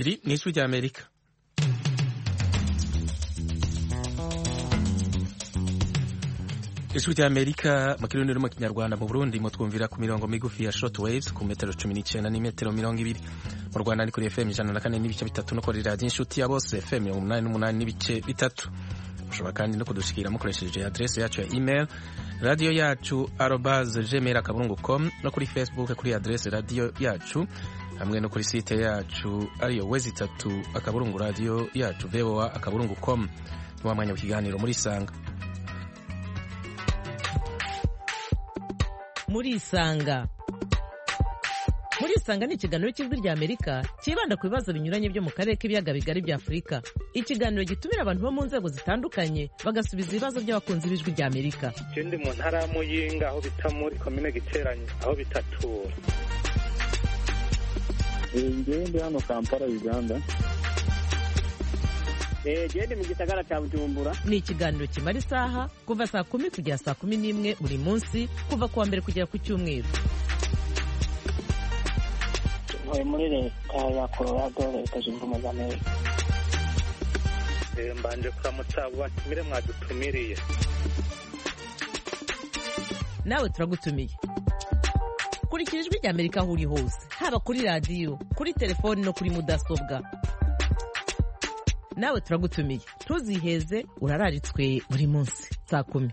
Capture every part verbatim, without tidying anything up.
iri ni ijwi rya Amerika. Ijwi rya Amerika mu kirundi no mu kinyarwanda. Mu Burundi mutwumvira ku mirongo migufi ya short waves ku metero cumi n'icenda n'imetero mirongo ibiri. Mu Rwanda ni kuri F M ijana na kane n'ibice bitatu no kuri radio inshuti ya bose F M mirongo umunani n'umunani n'ibice bitatu. Mushobora kandi no kudushikira mukoresheje adresse yacu ya email radio yacu arobase gmail akaburungu com no kuri Facebook kuri adresse radio yacu hamwe no kuri site yacu ariyo wezi itatu akaburungu radio yacu voa akaburungu com. Ni mwanya w'ikiganiro muri Sanga. Muri Isanga. Muri Isanga ni ikiganiro cy'ijwi rya Amerika kibanda ku bibazo binyuranye byo mu karere k'ibiyaga bigari bya Afurika. Ikiganiro gitumira abantu bo mu nzego zitandukanye bagasubiza ibibazo by'abakunzi b'ijwi rya Amerika. Ikindi mu ntara ya Muyinga aho bita muri komine Giteranyi aho bitatura. Ngiye ndi hano Kampala Uganda. Eh gende mu gisagara cya Bujumbura. Ni ikiganiro kimara isaha kuva saa kumi kugera saa kumi n'imwe buri munsi kuva kuwa mbere kugera ku cyumweru. Ntuye muri leta ya Colorado leta zunze ubumwe za Amerika. Eh mbanje kuramutsa abo batumire mwadutumiriye. Nawe turagutumiye. Kurikira ijwi rya Amerika aho uri hose haba kuri radio kuri telefoni no kuri mudasobwa. Nawe turagutumiye ntuziheze urararitswe buri munsi saa kumi.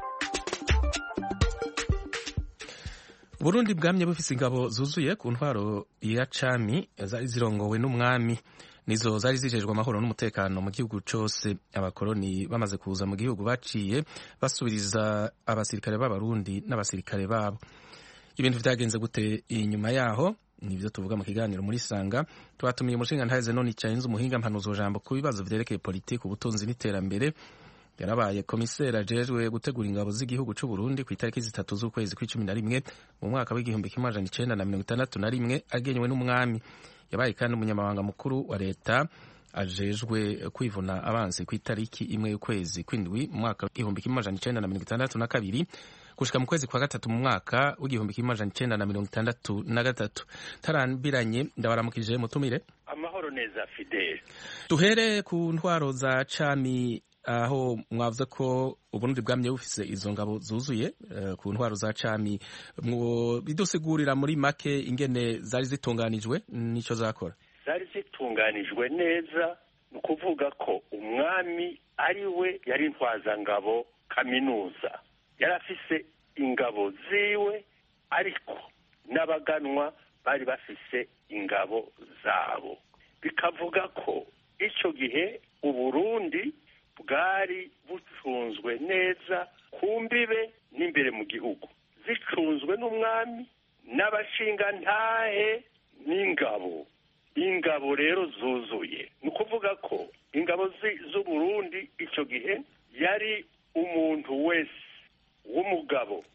Burundi bwamye bufise ingabo zuzuye ku ntwaro ya cami zari zirongowe n'umwami nizo zari zijejwe amahoro n'umutekano mu gihugu cose. Abakoroni bamaze kuza mu gihugu baciye basubiriza abasirikare b'abarundi n'abasirikare babo. Ibintu vyagenze gute inyuma yaho nivyo tuvuga mu kiganiro muri Sanga. Twatumiye umushinga ntaze none icayenze umuhinga mpanuzo jambo ku bibazo vyerekeye politiki ubutunzi n'iterambere. Yarabaye komisera ajejwe gutegura ingabo z'igihugu c'u Burundi ku itariki zitatu z'ukwezi kw'icumi na rimwe mu mwaka w'igihumbi kimwe amajana icenda na mirongo itandatu na rimwe agenywe n'umwami. Yabaye kandi umunyamabanga mukuru wa leta ajejwe kwivuna abansi ku itariki imwe y'ukwezi kw'indwi mu mwaka w'igihumbi kimwe amajana icenda na mirongo itandatu na kabiri gushika mu kwezi kwa gatatu mu mwaka w'igihumbi kimwe amajana icenda na mirongo itandatu na gatatu. Tarambiranye ndabaramukije mutumire. Amahoro neza Fidel. Duhere ku ntwaro za cami aho mwavuze ko Uburundi bwamye bufise izo ngabo zuzuye uh, ku ntwaro za cami bidusigurira muri make ingene zari zitunganijwe nico zakora. Zari zitunganijwe neza ni ukuvuga ko umwami ari we yari intwazangabo kaminuza, yari afise ingabo ziwe ariko n'abaganwa bari bafise ingabo zabo. Bikavuga ko ico gihe Uburundi bwari bucunzwe neza ku mbibe n'imbere mu gihugu, zicunzwe n'umwami n'abashinga ntahe n'ingabo. Ingabo rero zuzuye ni ukuvuga ko ingabo z'Uburundi ico gihe yari umuntu wese w'umugabo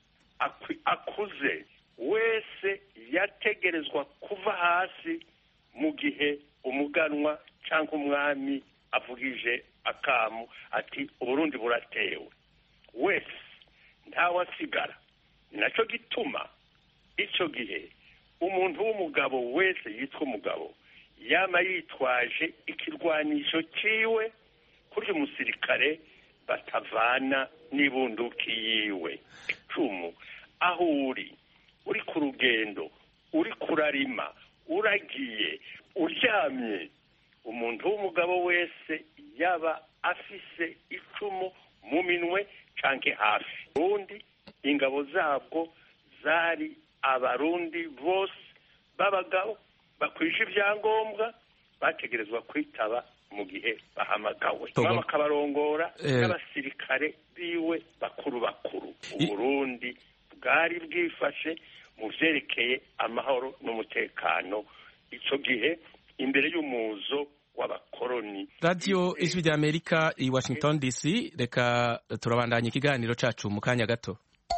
akuze wese yategerezwa kuva hasi mu gihe umuganwa cyangwa umwami avugije akamu ati Uburundi buratewe, wese ntawasigara. Naco gituma ico gihe umuntu w'umugabo wese yitwa umugabo yama yitwaje ikirwanisho ciwe kurya umusirikare batavana n'ibunduki yiwe. Icumu aho uri uri ku rugendo, uri kurarima, uragiye, uryamye, umuntu w'umugabo wese yaba afise icumu mu minwe canke hafi. Ubundi ingabo zabwo zari abarundi bose b'abagabo bakwije ibyangombwa bategerezwa kwitaba mu gihe bahamagawe, bakabarongora n'abasirikare biwe bakuru bakuru. Uburundi bwari bwifashe mu vyerekeye amahoro n'umutekano ico gihe imbere y'umuzo w'abakoroni. Radio Ijwi rya Amerika i Washington D C. Reka turabandanya ikiganiro cacu mu kanya gato.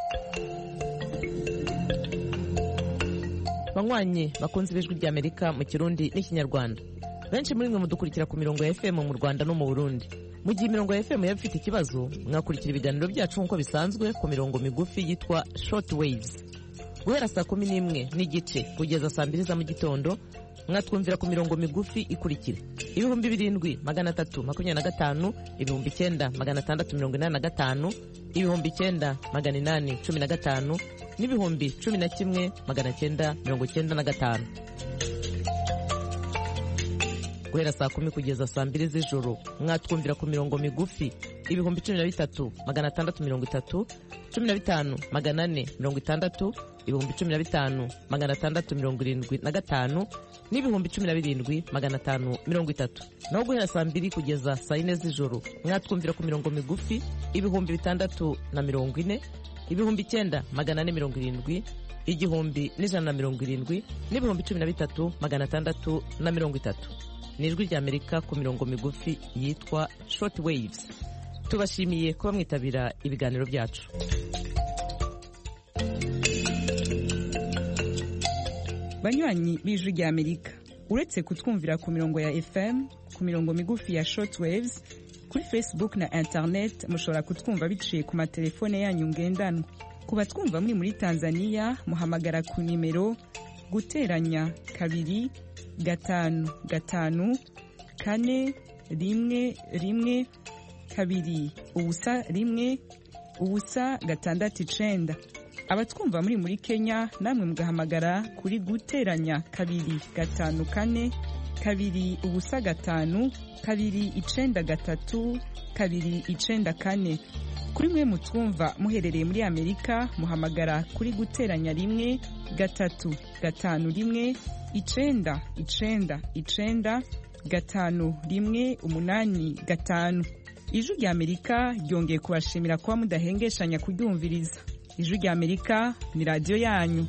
Banywanyi bakunze b'Ijwi rya Amerika mu Kirundi n'Ikinyarwanda, benshi muri mwe mudukurikira ku mirongo ya F M mu Rwanda no mu Burundi. Mu gihe imirongo ya F M yaba ifite ikibazo, mwakurikira ibiganiro byacu nk'uko bisanzwe ku mirongo migufi yitwa short waves. guhera saa kumi n'imwe n'igice kugeza saa mbiri za mu gitondo mwatwumvira ku mirongo migufi ikurikira: ibihumbi birindwi magana atatu makumyabiri na gatanu, ibihumbi icyenda magana atandatu mirongo inani na gatanu, ibihumbi icyenda magana inani cumi na gatanu n'ibihumbi cumi na kimwe magana cyenda mirongo cyenda na gatanu. Guhera saa kumi kugeza saa mbiri z'ijoro mwatwumvira ku mirongo migufi: ibihumbi cumi na bitatu magana atandatu mirongo itatu, cumi na bitanu magana ane mirongo itandatu, ibihumbi cumi na bitanu magana atandatu mirongo irindwi na gatanu n'ibihumbi cumi na birindwi magana atanu mirongo itatu. Naho guhera saa mbiri kugeza saa yine z'ijoro mwatwumvira ku mirongo migufi: ibihumbi bitandatu na mirongo ine, ibihumbi icyenda magana ane mirongo irindwi, igihumbi n'ijana na mirongo irindwi n'ibihumbi cumi na bitatu magana atandatu na mirongo itatu. Ni ijwi ry'Amerika ku mirongo migufi yitwa short waves. Tubashimiye kuba mwitabira ibiganiro byacu. Banywanyi b'ijwi ry'Amerika, uretse kutwumvira ku mirongo ya F M, ku mirongo migufi ya short waves, kuri Facebook na internet mushobora kutwumva biciye ku matelefone yanyu ngendanwa. Ku batwumva muri muri Tanzania muhamagara ku nimero guteranya kabiri gatanu gatanu kane rimwe rimwe kabiri ubusa rimwe ubusa gatandatu icenda. Abatwumva muri muri Kenya namwe mugahamagara kuri guteranya kabiri gatanu kane kabiri ubusa gatanu kabiri icenda gatatu kabiri icenda kane. Kuri mwe mutwumva muherereye muri Amerika muhamagara kuri guteranya rimwe gatatu gatanu rimwe icenda icenda icenda gatanu rimwe umunani gatanu. Ijwi ry'Amerika ryongeye kubashimira kuba mudahengeshanya kuryumviriza. Ijwi ry'Amerika ni radio yanyu.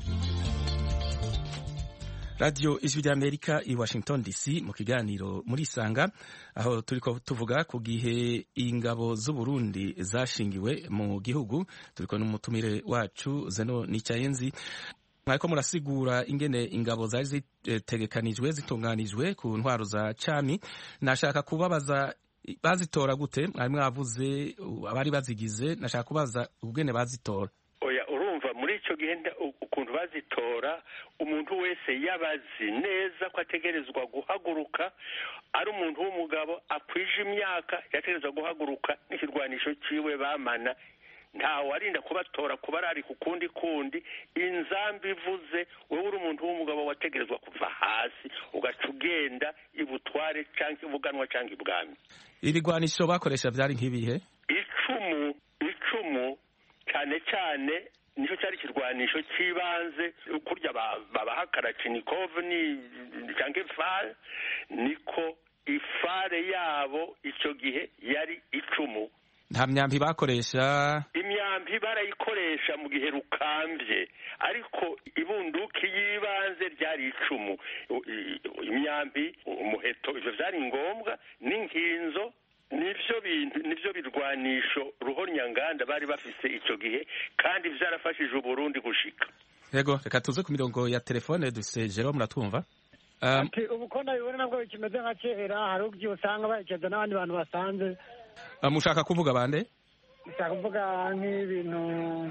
Radio Ijwi ry'Amerika i Washington D C mu kiganiro muri Isanga, aho turiko tuvuga ku gihe ingabo z'u Burundi zashingiwe mu gihugu. Turiko n'umutumire wacu Zeno Nicayenzi. Mwariko murasigura ingene ingabo zari zitegekanijwe zitunganijwe ku ntwaro za cami. Nashaka kubabaza bazitora gute? Mwari mwavuze abari bazigize, nashaka kubaza ubwene bazitora. Oya, urumva muri ico gihe ukuntu bazitora, umuntu wese yabazi neza ko ategerezwa guhaguruka, ari umuntu w'umugabo akwije imyaka yategerezwa guhaguruka n'ikirwanisho ciwe bamana. Nta warinda kubatora kuba ari ku kundi kundi. Inzambi ivuze, wewe uri umuntu w'umugabo wategerezwa kuva hasi ugaca ugenda ibutware canke ibuganwa canke ibwami. Ibigwanisho bakoresha vyari nk'ibihe? Icumu, icumu cyane cyane nico cyari kirwanisho cibanze kurya babaha Kalashnikov ni canke far, niko ifare yabo ico gihe yari icumu. Nta myambi bakoresha? Imyambi barayikoresha mu gihe rukambye, ariko ibunduki yibanze ryari icumu. Imyambi, umuheto, ivyo vyari ngombwa, n'inkinzo, nivyo bintu nivyo birwanisho ruhonyanganda bari bafise ico gihe, kandi vyarafashije Uburundi gushika. Yego, reka tuze ku mirongo ya telefone dufise Jerome, muratwumva? Um, ati ubukona bibone nabwo kimeze nka kera, hari ubyo usanga bayikeza n'abandi bantu basanze. Mushaka kuvuga bande? Mushaka kuvuga nk'ibintu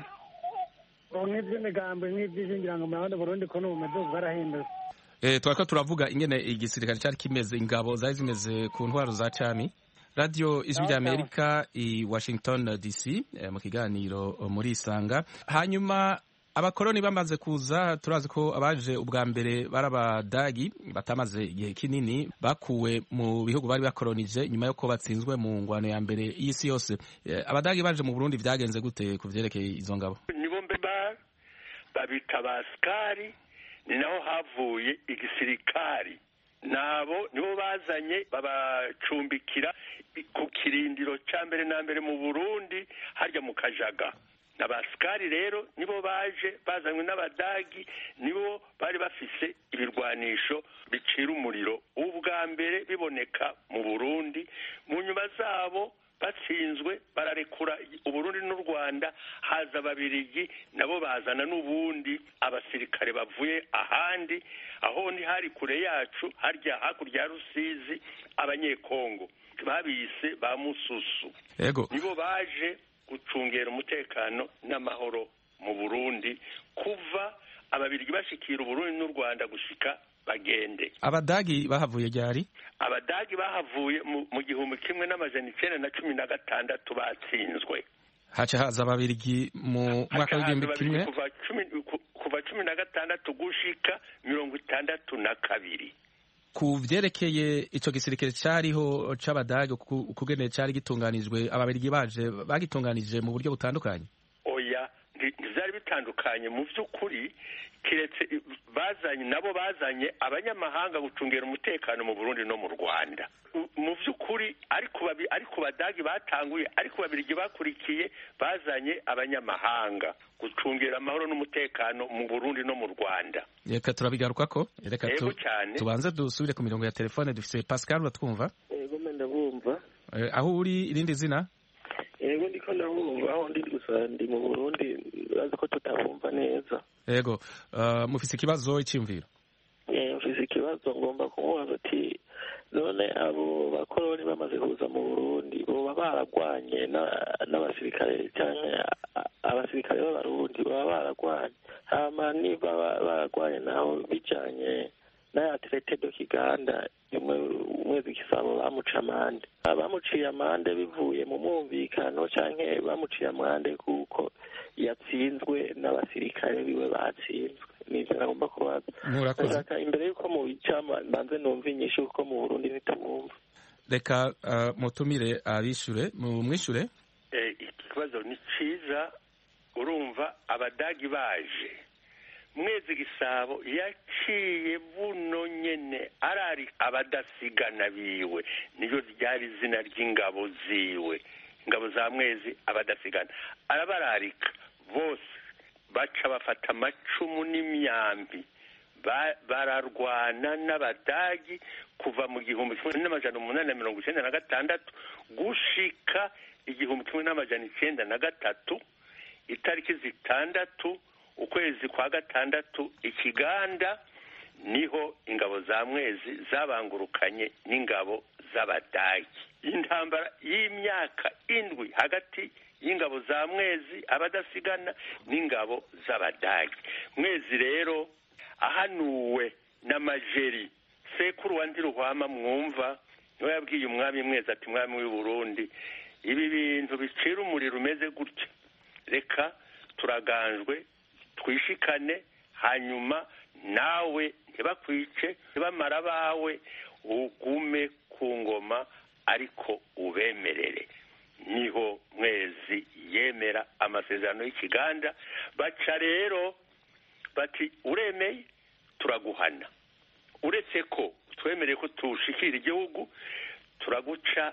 nk'iby'imigambo nk'iby'ishingirango mu Rwanda Burundi ko n'ubumezo bwarahindutse. Eh, twako turavuga ingene igisirikare cyari kimeze, ingabo zari zimeze ku ntwaro za cami. Radio Ijwi ry'Amerika i Washington D C mu kiganiro muri Isanga. Hanyuma abakoroni bamaze kuza, turazi ko abaje ubwa mbere barabadagi batamaze igihe kinini, bakuwe mu bihugu bari bakoronije nyuma yo ko batsinzwe mu ngwano ya mbere y'isi yose. Abadagi baje mu Burundi vyagenze gute kuvyerekeye izo ngabo? Nibo mbe babita baskari, ni naho havuye igisirikari. Nabo nibo bazanye babacumbikira ku kirindiro ca mbere na mbere mu Burundi harya mu Kajaga. Abaskari rero nibo baje bazanywe n'abadagi, nibo bari bafise ibirwanisho bicira umuriro ubwa mbere biboneka mu Burundi. Mu nyuma zabo batsinzwe bararekura Uburundi n'u Rwanda, haza ababirigi nabo bazana n'ubundi abasirikare bavuye ahandi, aho ni hari kure yacu harya hakurya ya Rusizi, abanyekongo babise ba Mususu. Yego, nibo baje gucungera umutekano n'amahoro mu Burundi kuva ababirigi bashikira uburundi n'u rwanda gushika bagende. Abadagi bahavuye ryari? Abadagi bahavuye mu gihumbi kimwe n'amajana icenda na cumi na gatandatu batsinzwe. Haca haza ababirigi mu mwaka w'igihumbi kimwe kuva cumi na gatandatu gushika mirongo itandatu na kabiri. Ku vyerekeye ico gisirikare cariho c'abadagi ukugene cari gitunganijwe, ababirigi baje bagitunganije mu buryo butandukanye? Oya, vyari bitandukanye mu vy'ukuri, kiretse bazanye nabo bazanye abanyamahanga gucungera umutekano mu Burundi no mu Rwanda. Mu vy'ukuri ariko babi ariko badagi batanguye, ariko babirigi bakurikiye bazanye abanyamahanga gucungera amahoro n'umutekano mu Burundi no mu Rwanda. Reka turabigaruka ko reka tu, tubanze dusubire ku mirongo ya telefone. Dufise Pascal, batwumva? Yego ndabumva. Eh, aho uri irindi zina? Yego ndiko ndabumva, aho ndi gusa ndi mu Burundi, urazi ko tutabumva neza. Yego, uh, mufise ikibazo iciyumviro? Eh, mufise ikibazo ngomba kumubaza ati none abo bakoroni bamaze kuza mu Burundi boba baragwanye n'abasirikare canke abasirikare b'abarundi baba baragwanye, hama niba baragwanye naho bijanye n'aya traité de Kiganda umwezi Gisabo bamuca amande, bamuciye amande bivuye mu mwumvikano canke bamuciye amande kuko yatsinzwe n'abasirikare biwe batsinzwe? Nivyo nagomba kubaza. Murakoze. Imbere yuko mu bicama banze numva inyishu kuko mu Burundi nitumwumva. Reka uh, mutumire abishure mu mwishure. Eh, ikibazo ni ciza. Urumva abadagi baje mwezi Gisabo yaciye buno nyene arari abadasigana biwe, niyo ryari izina ry'ingabo ziwe, ingabo za mwezi abadasigana. Arabararika bose baca bafata amacumu n'imyambi bararwana n'abadagi kuva mu gihumbi kimwe n'amajana umunani na mirongo icenda na gatandatu gushika igihumbi kimwe n'amajana icenda na gatatu, itariki zitandatu ukwezi kwa gatandatu Ikiganda niho ingabo za mwezi zabangurukanye n'ingabo z'abadagi. Intambara y'imyaka indwi hagati y'ingabo za mwezi abadasigana n'ingabo z'abadagi. Mwezi rero ahanuwe n'amajeri sekuru wa Ndiruhwama mwumva niwe yabwiye umwami mwezi ati mwami w'i Burundi, ibi bintu bicira umuriro umeze gutya, reka turaganjwe twishikane, hanyuma nawe ntibakwice ntibamara bawe, ugume ku ngoma ariko ubemerere. Niho mwezi yemera amasezerano y'Ikiganda, baca rero bati uremeye turaguhana, uretse ko twemereye ko tushikira igihugu turaguca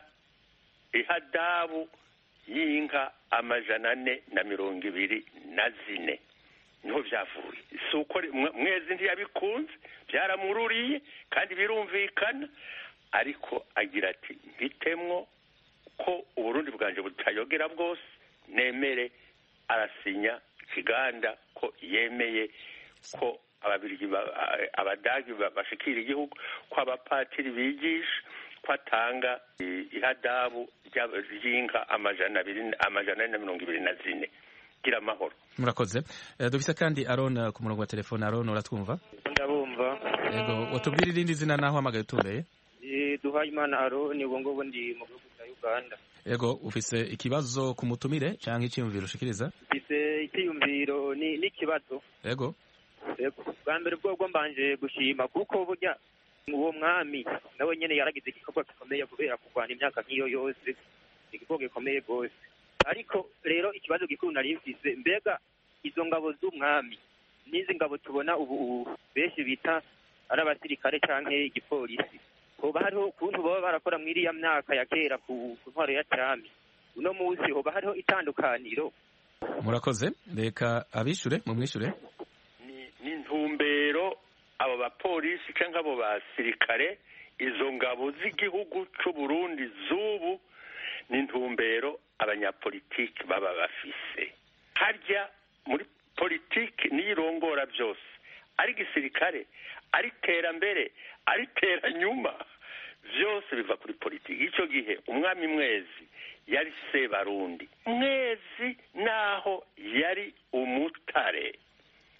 ihadabu y'inka amajana ane na mirongo ibiri na zine. Niho vyavuye. Si uko mwezi ntiyabikunze, byaramururiye kandi birumvikana, ariko agira ati mbitemwo ko Uburundi bwanje butayogera bwose, nemere. Arasinya Kiganda ko yemeye ko ababirigi abadagi bashikira igihugu, ko abapatiri bigisha, ko atanga ihadabu ry'inka amajana abiri amajana na mirongo ibiri na zine. Gira amahoro. Murakoze. Uh, dufise kandi Aron ku murongo wa telefone. Aron, uratwumva? Ndabumva. Yego, watubwira irindi zina naho hamagaye utumbeye? Eh, Duhayimana Aron, ubu ngubu ndi mu gihugu cya Uganda. Yego, ufise ikibazo ku mutumire canke iciyumviro ushikiriza? Ufise icyiyumviro ni n'ikibazo. Yego. Yego, bwa mbere bwo mbanje gushima kuko burya uwo mwami nawe nyene yaragize igikorwa gikomeye kubera kurwana imyaka nk'iyo yose, igikorwa gikomeye gose. Ariko rero ikibazo gikuru nari mfise, mbega izo ngabo z'umwami n'izi ngabo tubona ubu benshi bita ari abasirikare canke igipolisi, hoba hariho ukuntu baba barakora muri iriya myaka ya kera ku ntwaro ya cami, uno munsi hoba hariho itandukaniro? Murakoze. Reka abishure mu mwishure. Ni intumbero abo bapolisi canke abo basirikare, izo ngabo z'igihugu c'u Burundi z'ubu ni intumbero abanyapolitiki baba bafise. Harya muri politiki niyirongora byose, ari gisirikare, ari terambere, ari teranyuma, byose biva kuri politiki. Ico gihe umwami mwezi yari Sebarundi, mwezi naho yari umutare,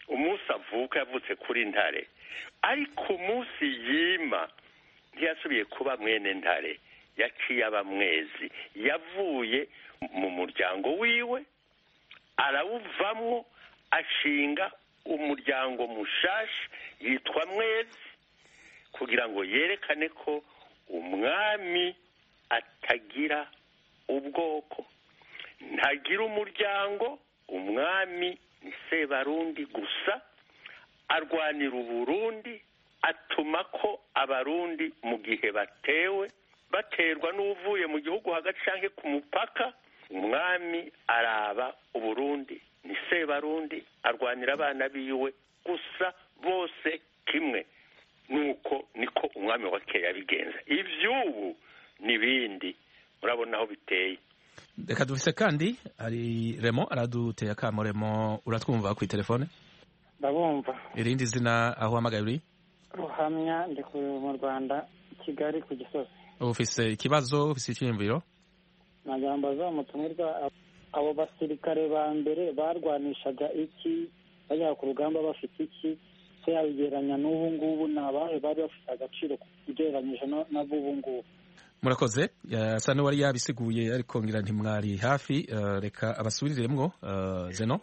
umunsi avuka yavutse kuri ntare ariko umunsi yima ntiyasubiye kuba mwene ntare yaciye aba mwezi yavuye mu muryango wiwe arawuvamwo ashinga umuryango mushasha yitwa mwezi kugira ngo yerekane ko umwami atagira ubwoko ntagira umuryango umwami ni Sebarundi gusa arwanira uburundi atuma ko abarundi mu gihe batewe baterwa n'uvuye mu gihugu hagati canke ku mupaka umwami araba uburundi ni Sebarundi arwanira abana biwe gusa bose kimwe nuko niko umwami wa kera yabigenza ivyubu nibindi murabona aho biteye. Reka dufise kandi ari Remo araduteye akamo. Remo uratwumva ku telefone? Ndabumva. Irindi zina aho hamagaye uri? Ruhamya ndi mu Rwanda Kigali ku Gisozi. Ufise ikibazo ufise icyiyumviro? Najambaza umutumirwa abo basirikare ba mbere barwanishaga iki bajya ku rugamba bafite iki se yabigeranya n'ubu ngubu nabahe bari bafite agaciro kugereranyije n'abubu ngubu. Murakoze yasa n'uwari yabisiguye ariko ngira ntimwari hafi. Uh, reka abasubiriremwo uh, Zeno.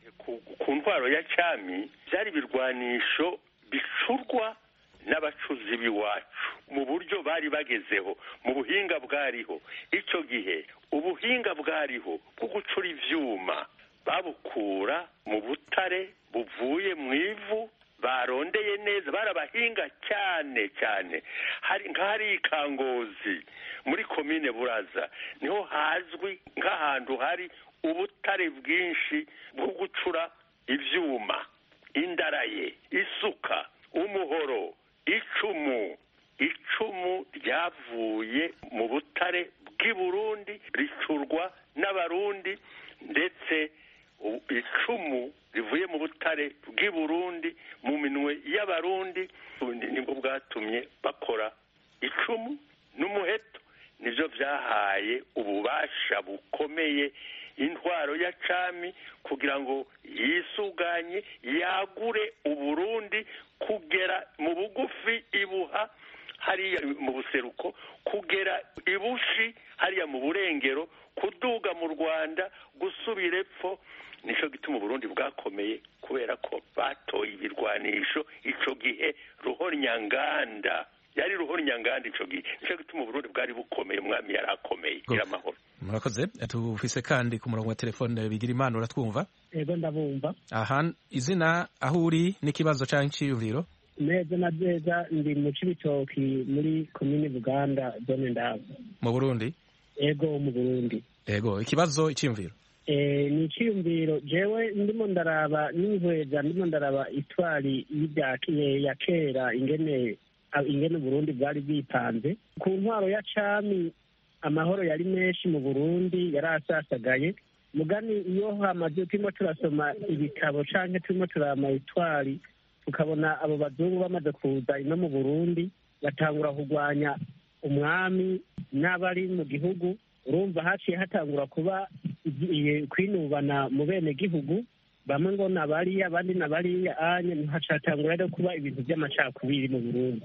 Ku ntwaro ya cyami byari birwanisho bicurwa n'abacuzi b'iwacu mu buryo bari bagezeho mu buhinga bwariho icyo gihe. Ubuhinga bwariho bwo gucura ivyuma babukura mu butare buvuye mu ivu barondeye neza barabahinga cyane cyane. Hari nk'ahari Ikangozi muri komine Buraza niho hazwi nk'ahantu hari ubutare bwinshi bwo gucura ivyuma, indaraye, isuka, umuhoro, icumu. Icumu ryavuye mu butare bw'i Burundi ricurwa n'abarundi ndetse icumu rivuye mu butare bw'i Burundi mu minwe y'abarundi nibwo bwatumye bakora icumu n'umuheto. Nivyo vyahaye ububasha bukomeye intwaro ya cami kugira ngo yisuganye yagure Uburundi kugera mu bugufi ibuha hariya mu buseruko kugera ibushi hariya mu burengero kuduga mu Rwanda gusubira epfo. Nico gituma Burundi bwakomeye kubera ko batoye ibirwanisho ico gihe ruhonyanganda yari ruhonyanganda ico gihe. Nico gituma Burundi bwari bukomeye umwami yarakomeye gira amahoro. Murakoze. Tufise kandi ku murongo wa telefone bigira imana uratwumva? Ego ndabumva. Aha izina aho uri n'ikibazo canke iciyumviro? Neza na neza ndi mu Cibitoki muri komine Buganda zone Ndava. Mu Burundi? Ego mu Burundi. Ego ikibazo iciyumviro? Eh ni iciyumviro jewe ndimo ndaraba n'inkweza ndimo ndaraba itwari y'ibyakiye ya kera ingene ingene Burundi bwari bwipanze ku ntwaro ya cami. Amahoro yari menshi mu Burundi yarasasagaye mugani iyo hamaze turimo turasoma ibitabo canke turimo turama itwari tukabona abo bazungu bamaze kuza ino mu Burundi batangura kugwanya umwami n'abari mu gihugu. Urumva haciye hatangura kuba kwinubana mu bene gihugu bamwe ngo nabariya abandi nabariya anye ntihacatangura rero kuba ibintu by'amacakubiri mu Burundi.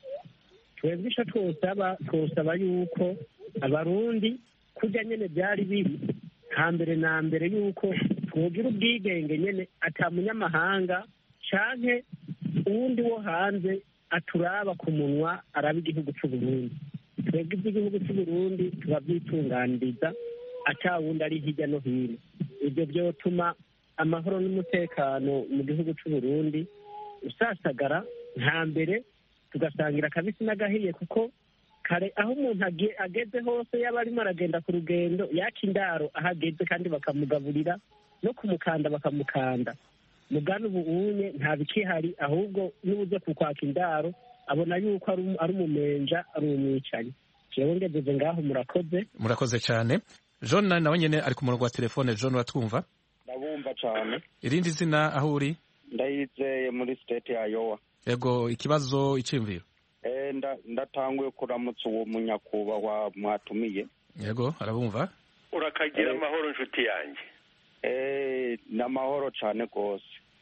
Twebwe ico twosaba twosaba yuko abarundi kurya nyene byari biri hambere na mbere yuko twogira ubwigenge nyene ata munyamahanga canke uwundi wo hanze aturaba ku munwa araba igihugu c'Uburundi. Twebwe iby'igihugu c'Uburundi tubavyitunganiriza ata wundi ari hirya no hino. Ibyo byotuma amahoro n'umutekano mu gihugu c'Uburundi usasagara nta mbere tugasangira kabisi n'agahiye kuko kare aho umuntu ageze hose yaba arimo aragenda ku rugendo yaca indaro aho ageze kandi bakamugaburira no kumukanda bakamukanda. Mugana ubu unye nta bikihari ahubwo n'uburyo kukwaka indaro abona yuko ari umumenja ari umwicanyi. Jewe ngeze ngaho murakoze. Murakoze cyane. John nawe nyene ari ku murongo wa telefone. John uratwumva? Ndabumva cyane. Irindi zina aho uri? Ndayizeye muri state ya Iowa. Yego ikibazo iciyumviro? Eh ndatanguye kuramutsa uwo munyakubahwa mwatumiye. Yego arabumva? Urakagira amahoro nshuti yanjye. Eh n'amahoro cyane gose.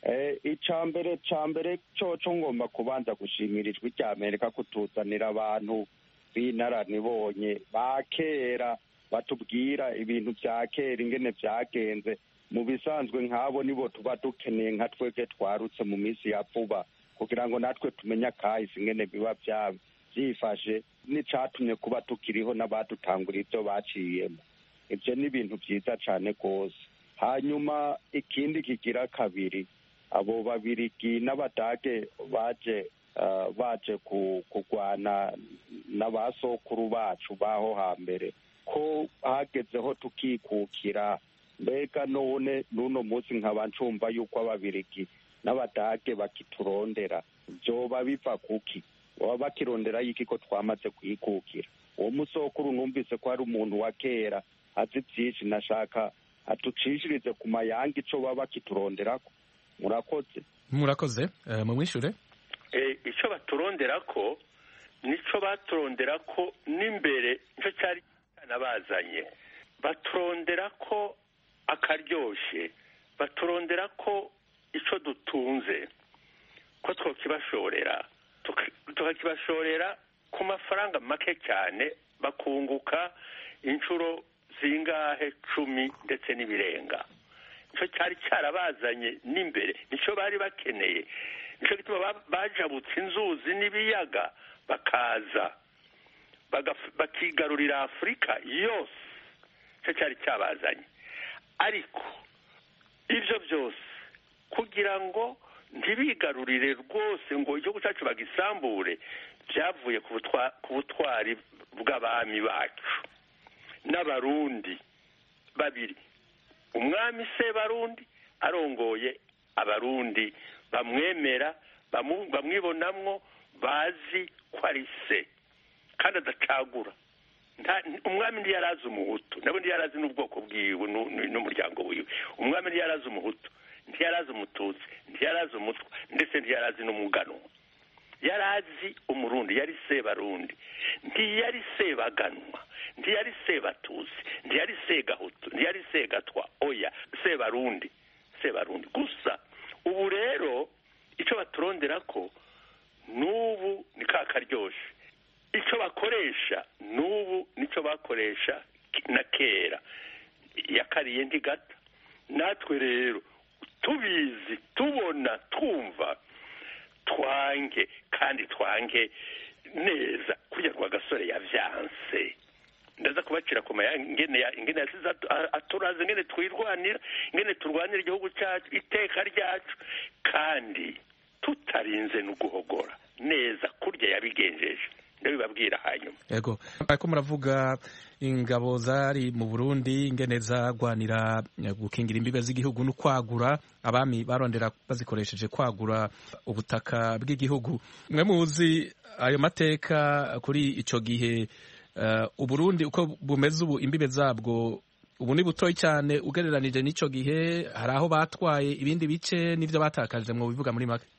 icya mbere cya mbere cyo ngomba kubanza gushimira ijwi rya amerika kutuzanira abantu b'inararibonye ba kera batubwira ibintu bya kera ingene byagenze. Mu bisanzwe nk'abo nibo tuba dukeneye nka twebwe twarutse mu minsi ya vuba kugira ngo natwe tumenye akahise ingene biba byifashe n'icyatumye kuba tukiriho n'abadutangura ibyo baciyemo. Ibyo ni ibintu byiza cyane rwose. Hanyuma ikindi kigira kabiri, abo babirigi n'abadage baje baje kurwana n'abasokuru bacu baho hambere ko hagezeho tukikukira. Mbega none n'uno munsi nkaba ncumva yuko ababirigi n'abadage bakiturondera, byoba biva kuki? baba bakirondera y'iki ko twamaze kwikukira? Uwo musokuru numvise ko ari umuntu wa kera azi byinshi, nashaka atucishirize ku mayanga ico baba bakituronderako. Murakoze. Murakoze. Uh, mumwishure. Eh, ico baturonderako nico baturonderako n'imbere nico cyari nabazanye. Baturonderako akaryoshe, baturonderako ico dutunze, ko twokibashorera tukakibashorera ku mafaranga make cyane, bakunguka inshuro zingahe cumi ndetse n'ibirenga. Nico cyari cyarabazanye n'imbere, nico bari bakeneye, nico gituma bajabutse inzuzi n'ibiyaga bakaza bakigarurira Afurika yose. Nico cyari cyabazanye. Ariko ibyo byose kugira ngo ntibigarurire rwose ngo igihugu cyacu bagisambure, byavuye ku butwari bw'abami bacu n'abarundi babiri. Umwami Sebarundi arongoye abarundi bamwemera, bamwibonamwo, bazi ko ari se kandi adacagura. Umwami ntiyarazi umuhutu, nabo ntiyarazi n'ubwoko bwiwe n'umuryango wiwe. Umwami ntiyarazi umuhutu, ntiyarazi umututsi, ntiyarazi umutwa, ndetse ntiyarazi n'umuganwa. Yarazi umurundi, yari Sebarundi. Ntiyari Sebaganwa, ntiyari Sebatusi, ntiyari Segahutu, ntiyari Segatwa. Oya, Sebarundi, Sebarundi gusa. Ubu rero icyo baturonderako n'ubu ni ka karyoshe. Icyo bakoresha n'ubu nicyo bakoresha na kera, yakariye ntigata. Natwe rero tubizi, tubona, twumva, twange kandi twange neza kugira ngo agasore yavyanse. Ndaza kubacira ku mayanga ingene ingene yasize aturaze, ingene twirwanira, ingene turwanira igihugu cyacu, iteka ryacu, kandi tutarinze no guhogora neza kurya yabigenjeje. Ndabibabwira hanyuma. Yego, ariko muravuga ingabo zari mu Burundi ingene zagwanira gukingira imbibe z'igihugu no kwagura, abami barondera bazikoresheje kwagura ubutaka bw'igihugu. Mwe muzi ayo mateka kuri ico gihe, uh, Uburundi uko bumeze ubu, imbibe zabwo ubu ni butoyi cyane ugereranije n'ico gihe. Hari aho batwaye ibindi bice n'ivyo batakaje, mu bivuga muri make?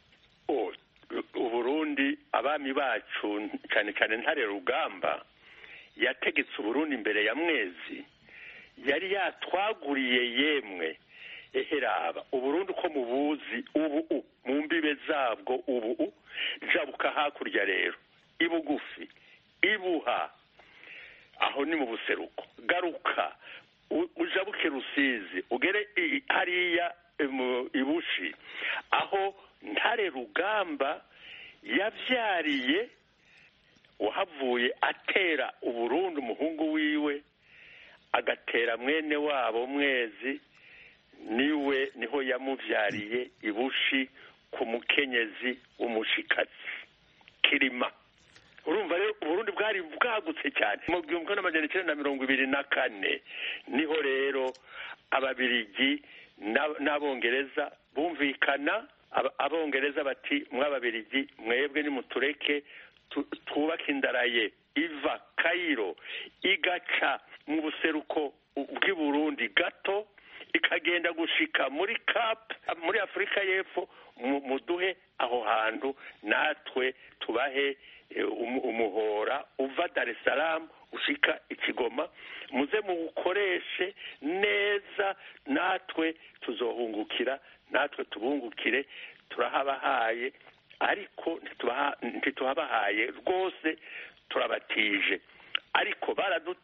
Abami bacu cyane cyane Ntare Rugamba yategetse Uburundi imbere ya Mwezi, yari yatwaguriye yemwe eheraba Uburundi uko mubuzi ubu mu mbibe zabwo. Ubu jabuka hakurya rero ibugufi, ibuha, aho ni mu buseruko, garuka ujabuke Rusizi, ugere hariya ibushi, aho Ntare Rugamba yavyariye, wahavuye atera Uburundi umuhungu wiwe, agatera mwene wabo Mwezi, niwe niho yamuvyariye ibushi ku mukenyezi w'umushikazi Kirima. Urumva rero Uburundi bwari bwagutse cyane. Mu gihumbi n'amajana icenda na mirongo ibiri na kane niho rero ababirigi n'abongereza bumvikana. Abongereza bati mw'ababirigi mwebwe nimutureke twubake indaraye iva Kairo igaca mu buseruko bw'i Burundi gato ikagenda gushika muri Cap muri Afrika y'Epfo muduhe aho hantu natwe tubahe umuhora uva Dar es Salaam ushika ikigoma muze mukoreshe neza natwe tuzohungukira natwe tubungukire turahabahaye ariko ntituhabahaye rwose turabatije ariko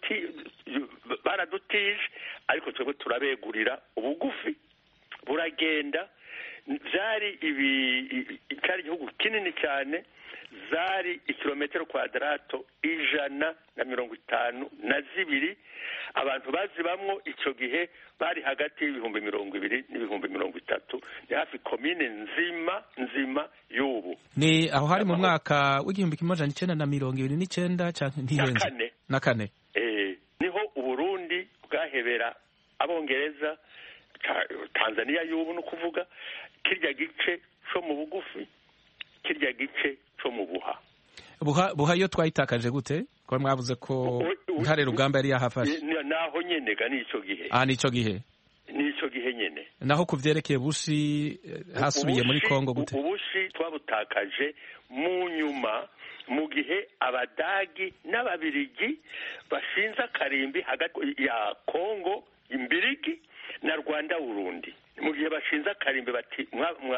baradutije ariko twebwe turabegurira ubugufi buragenda byari ibi cyari igihugu kinini cyane zari ikilometero kwadarato ijana na mirongo itanu na zibiri abantu bazibamwo icyo gihe bari hagati y'ibihumbi mirongo ibiri n'ibihumbi mirongo itatu ni hafi komine nzima nzima y'ubu ni aho hari mu mwaka w'igihumbi kimwe amajana icenda na mirongo ibiri n'icenda canke ntihenze na kane eh niho uburundi bwahebera abongereza Tanzania y'ubu no kuvuga kirya gice cyo mu bugufi kirya gice cyo mu buha buha buha yo twayitakaje gute ko mwavuze ko ntare rugamba yari yahafashe naho nyene ga nico gihe ah nico gihe nico gihe nyene naho kuvyerekeye bushi hasubiye muri Kongo gute ubushi twabutakaje mu nyuma mu gihe abadagi n'ababirigi bashinze akarimbi hagati ya Kongo imbirigi na Rwanda Burundi mu gihe bashinze akarimbi bati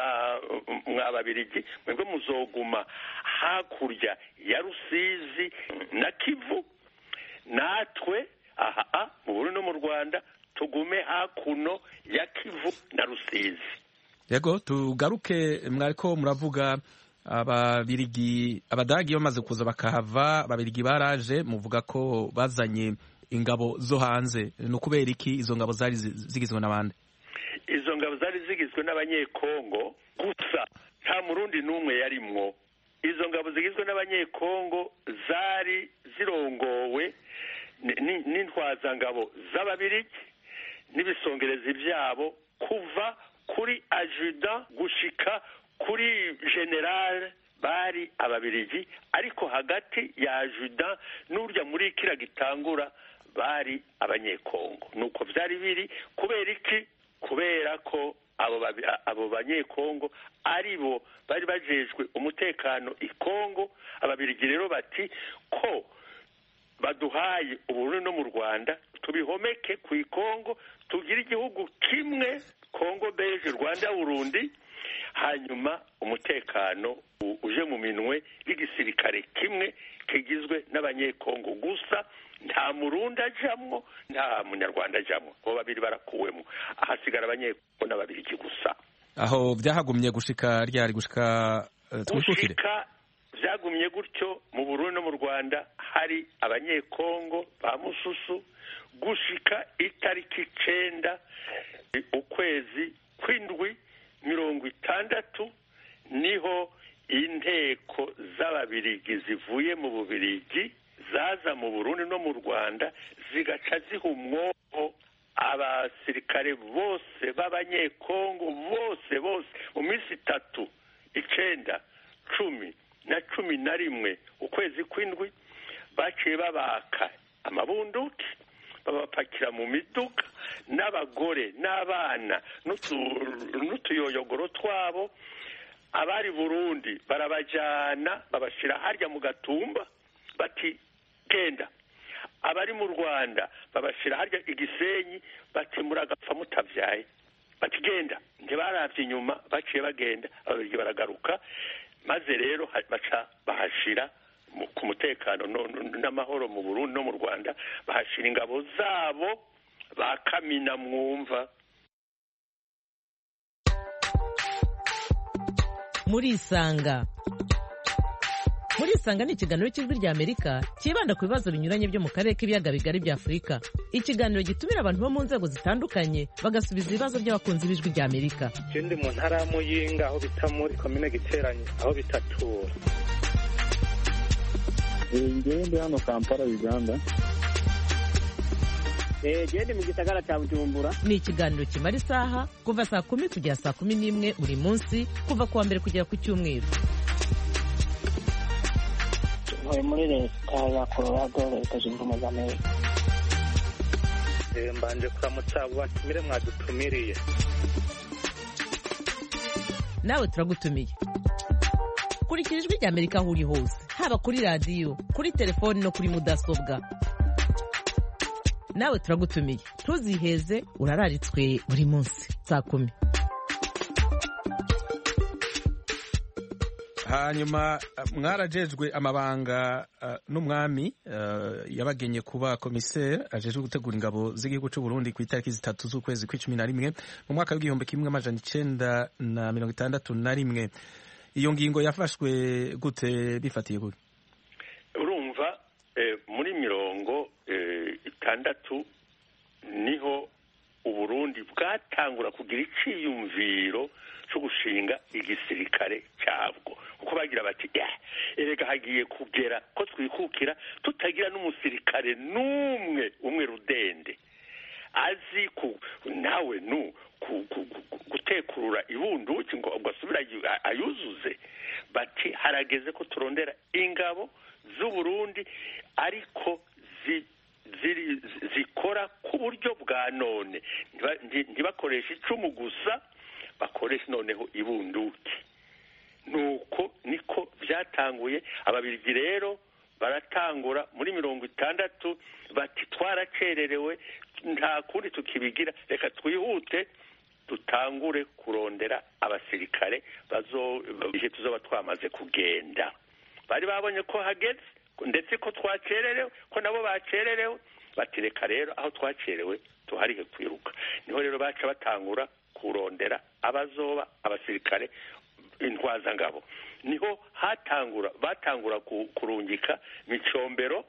mwa babirigi mwebwe muzoguma hakurya ya Rusizi na Kivu natwe aha mu Burundi no mu Rwanda tugume hakuno ya Kivu na Rusizi. Yego tugaruke mwariko muravuga ababirigi abadagi bamaze kuza bakahava ababirigi baraje muvuga ko bazanye ingabo zo hanze no kubera iki izo ngabo zari zigizwe n'abandi izo ngabo zari zigizwe n'abanyekongo gusa nta murundi n'umwe yarimwo izo ngabo zigizwe n'abanyekongo zari zirongowe n'intwazangabo z'ababirigi n'ibisongerezi byabo kuva kuri ajuda gushika kuri general bari ababirigi ariko hagati ya ajuda n'urya muri kira gitangura bari abanyekongo nuko byari biri kubera iki kubera ko abo abo banyekongo aribo bari bajejwe umutekano i Kongo ababirigi rero bati ko baduhaye Uburundi no mu Rwanda tubihomeke ku Kongo tugira igihugu kimwe Kongo beje Rwanda Burundi hanyuma umutekano uje mu minwe y'igisirikare kimwe kigizwe n'abanyekongo gusa nta murundi ajamwo nta munyarwanda ajamwo bo babiri barakuwemo ahasigara abanyekongo n'ababirigi gusa aho byahagumye gushika ryari gushika twishukire byagumye gutyo mu Burundi no mu Rwanda hari abanyekongo ba mususu gushika itariki icenda ukwezi kwindwi mirongo itandatu niho inteko z'ababirigi zivuye mu Bubirigi zaza mu Burundi no mu Rwanda zigaca ziha umwobo abasirikare bose b'abanyekongo bose bose mu minsi itatu icenda cumi na cumi na rimwe ukwezi kw'indwi baciye babaka amabunduki babapakira mu miduga n'abagore n'abana n'utuyoyogoro twabo abari Burundi barabajana babashira harya mu Gatumba bati genda abari mu Rwanda babashira harya igisenyi bati muragapfa mutavyaye bati genda ntibaravye inyuma baciye bagenda ababirigi baragaruka maze rero baca bahashira ku mutekano n'amahoro mu Burundi no mu Rwanda bahashira ingabo zabo bakamina mwumva muri isanga muri isanga ni ikiganiro cy'ijwi rya Amerika kibanda ku bibazo binyuranye byo mu karere k'ibiyaga bigari bya Afurika ikiganiro gitumira abantu bo mu nzego zitandukanye bagasubiza ibibazo by'abakunzi b'ijwi rya Amerika ikindi mu ntara ya Muyinga aho bita muri komine Giteranyi aho bitatura ngewe ndi hano Kampala Uganda gende mu gisagara cya Bujumbura ni ikiganiro kimara isaha kuva saa kumi kugera saa kumi n'imwe buri munsi kuva kuwa mbere kugera ku cyumweru ntuye muri leta ya Colorado leta zunze ubumwe za Amerika mbanje kuramutsa abo batumire mwadutumiriye nawe turagutumiye. Kurikira ijwi rya Amerika aho uri hose, haba kuri radiyo, kuri telefoni no kuri mudasobwa. Nawe turagutumiye, ntuziheze, urararitswe buri munsi saa kumi. hanyuma mwarajejwe amabanga uh, n'umwami uh, yabagenye kuba komiseri ajejwe gutegura ingabo z'igihugu cy'u Burundi ku itariki zitatu z'ukwezi kw'icumi na rimwe mu mwaka w'igihumbi kimwe amajana icenda na mirongo itandatu na rimwe. Iyo ngingo yafashwe gute, bifatiye gute? Urumva eh, muri mirongo eh, itandatu niho Uburundi bwatangura kugira iciyumviro cyo gushinga igisirikare cyabwo, kuko bagira bati erega hagiye kugera ko twikukira tutagira n'umusirikare n'umwe umwe rudende azi ku nawe nu gutekurura ibunduki ngo ugasubira ayuzuze. Bati harageze ko turondera ingabo z'u Burundi ariko zi ziri zikora ku buryo bwa none, ntibakoresha icumu gusa, bakoresha noneho ibunduki. Nuko niko byatanguye. Ababirigi rero baratangura muri mirongo itandatu bati twaracererewe, nta kundi tukibigira, reka twihute dutangure kurondera abasirikare bazo ihe tuzoba twamaze kugenda. Bari babonye ko hageze ndetse ko twacererewe, ko nabo bacererewe, batireka rero aho twacerewe tuharihe kwiruka. Niho rero baca batangura kurondera abazoba abasirikare intwaza ngabo. Niho hatangura batangura kurungika Micombero,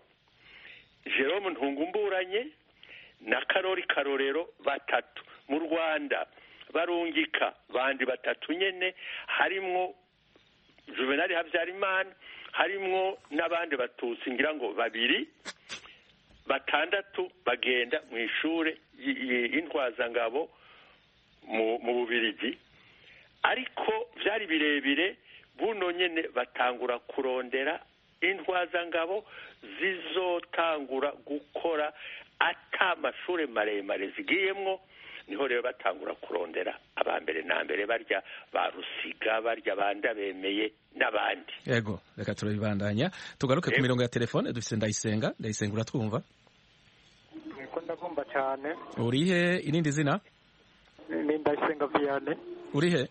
Jerome Ntungumburanye na Karori Karorero batatu. Mu Rwanda barungika bandi batatu nyene, harimwo Juvenal Habyarimana, harimwo n'abandi batutsi ngira ngo babiri. Batandatu bagenda mu ishure y'intwaza ngabo mu Bubirigi. Ariko vyari birebire, buno nyene batangura kurondera intwaza ngabo zizotangura gukora ata mashure maremare zigiyemwo. Niho rero batangura kurondera abambere na mbere barya ba Rusiga, barya banda bemeye n'abandi. Yego, reka turabibandanya tugaruke ku mirongo ya telefone. Dufise Ndayisenga. Ndayisenga, uratwumva? Niko ndagomba cyane. Urihe? Irindi zina? Ni Ndayisenga Vianney. Urihe?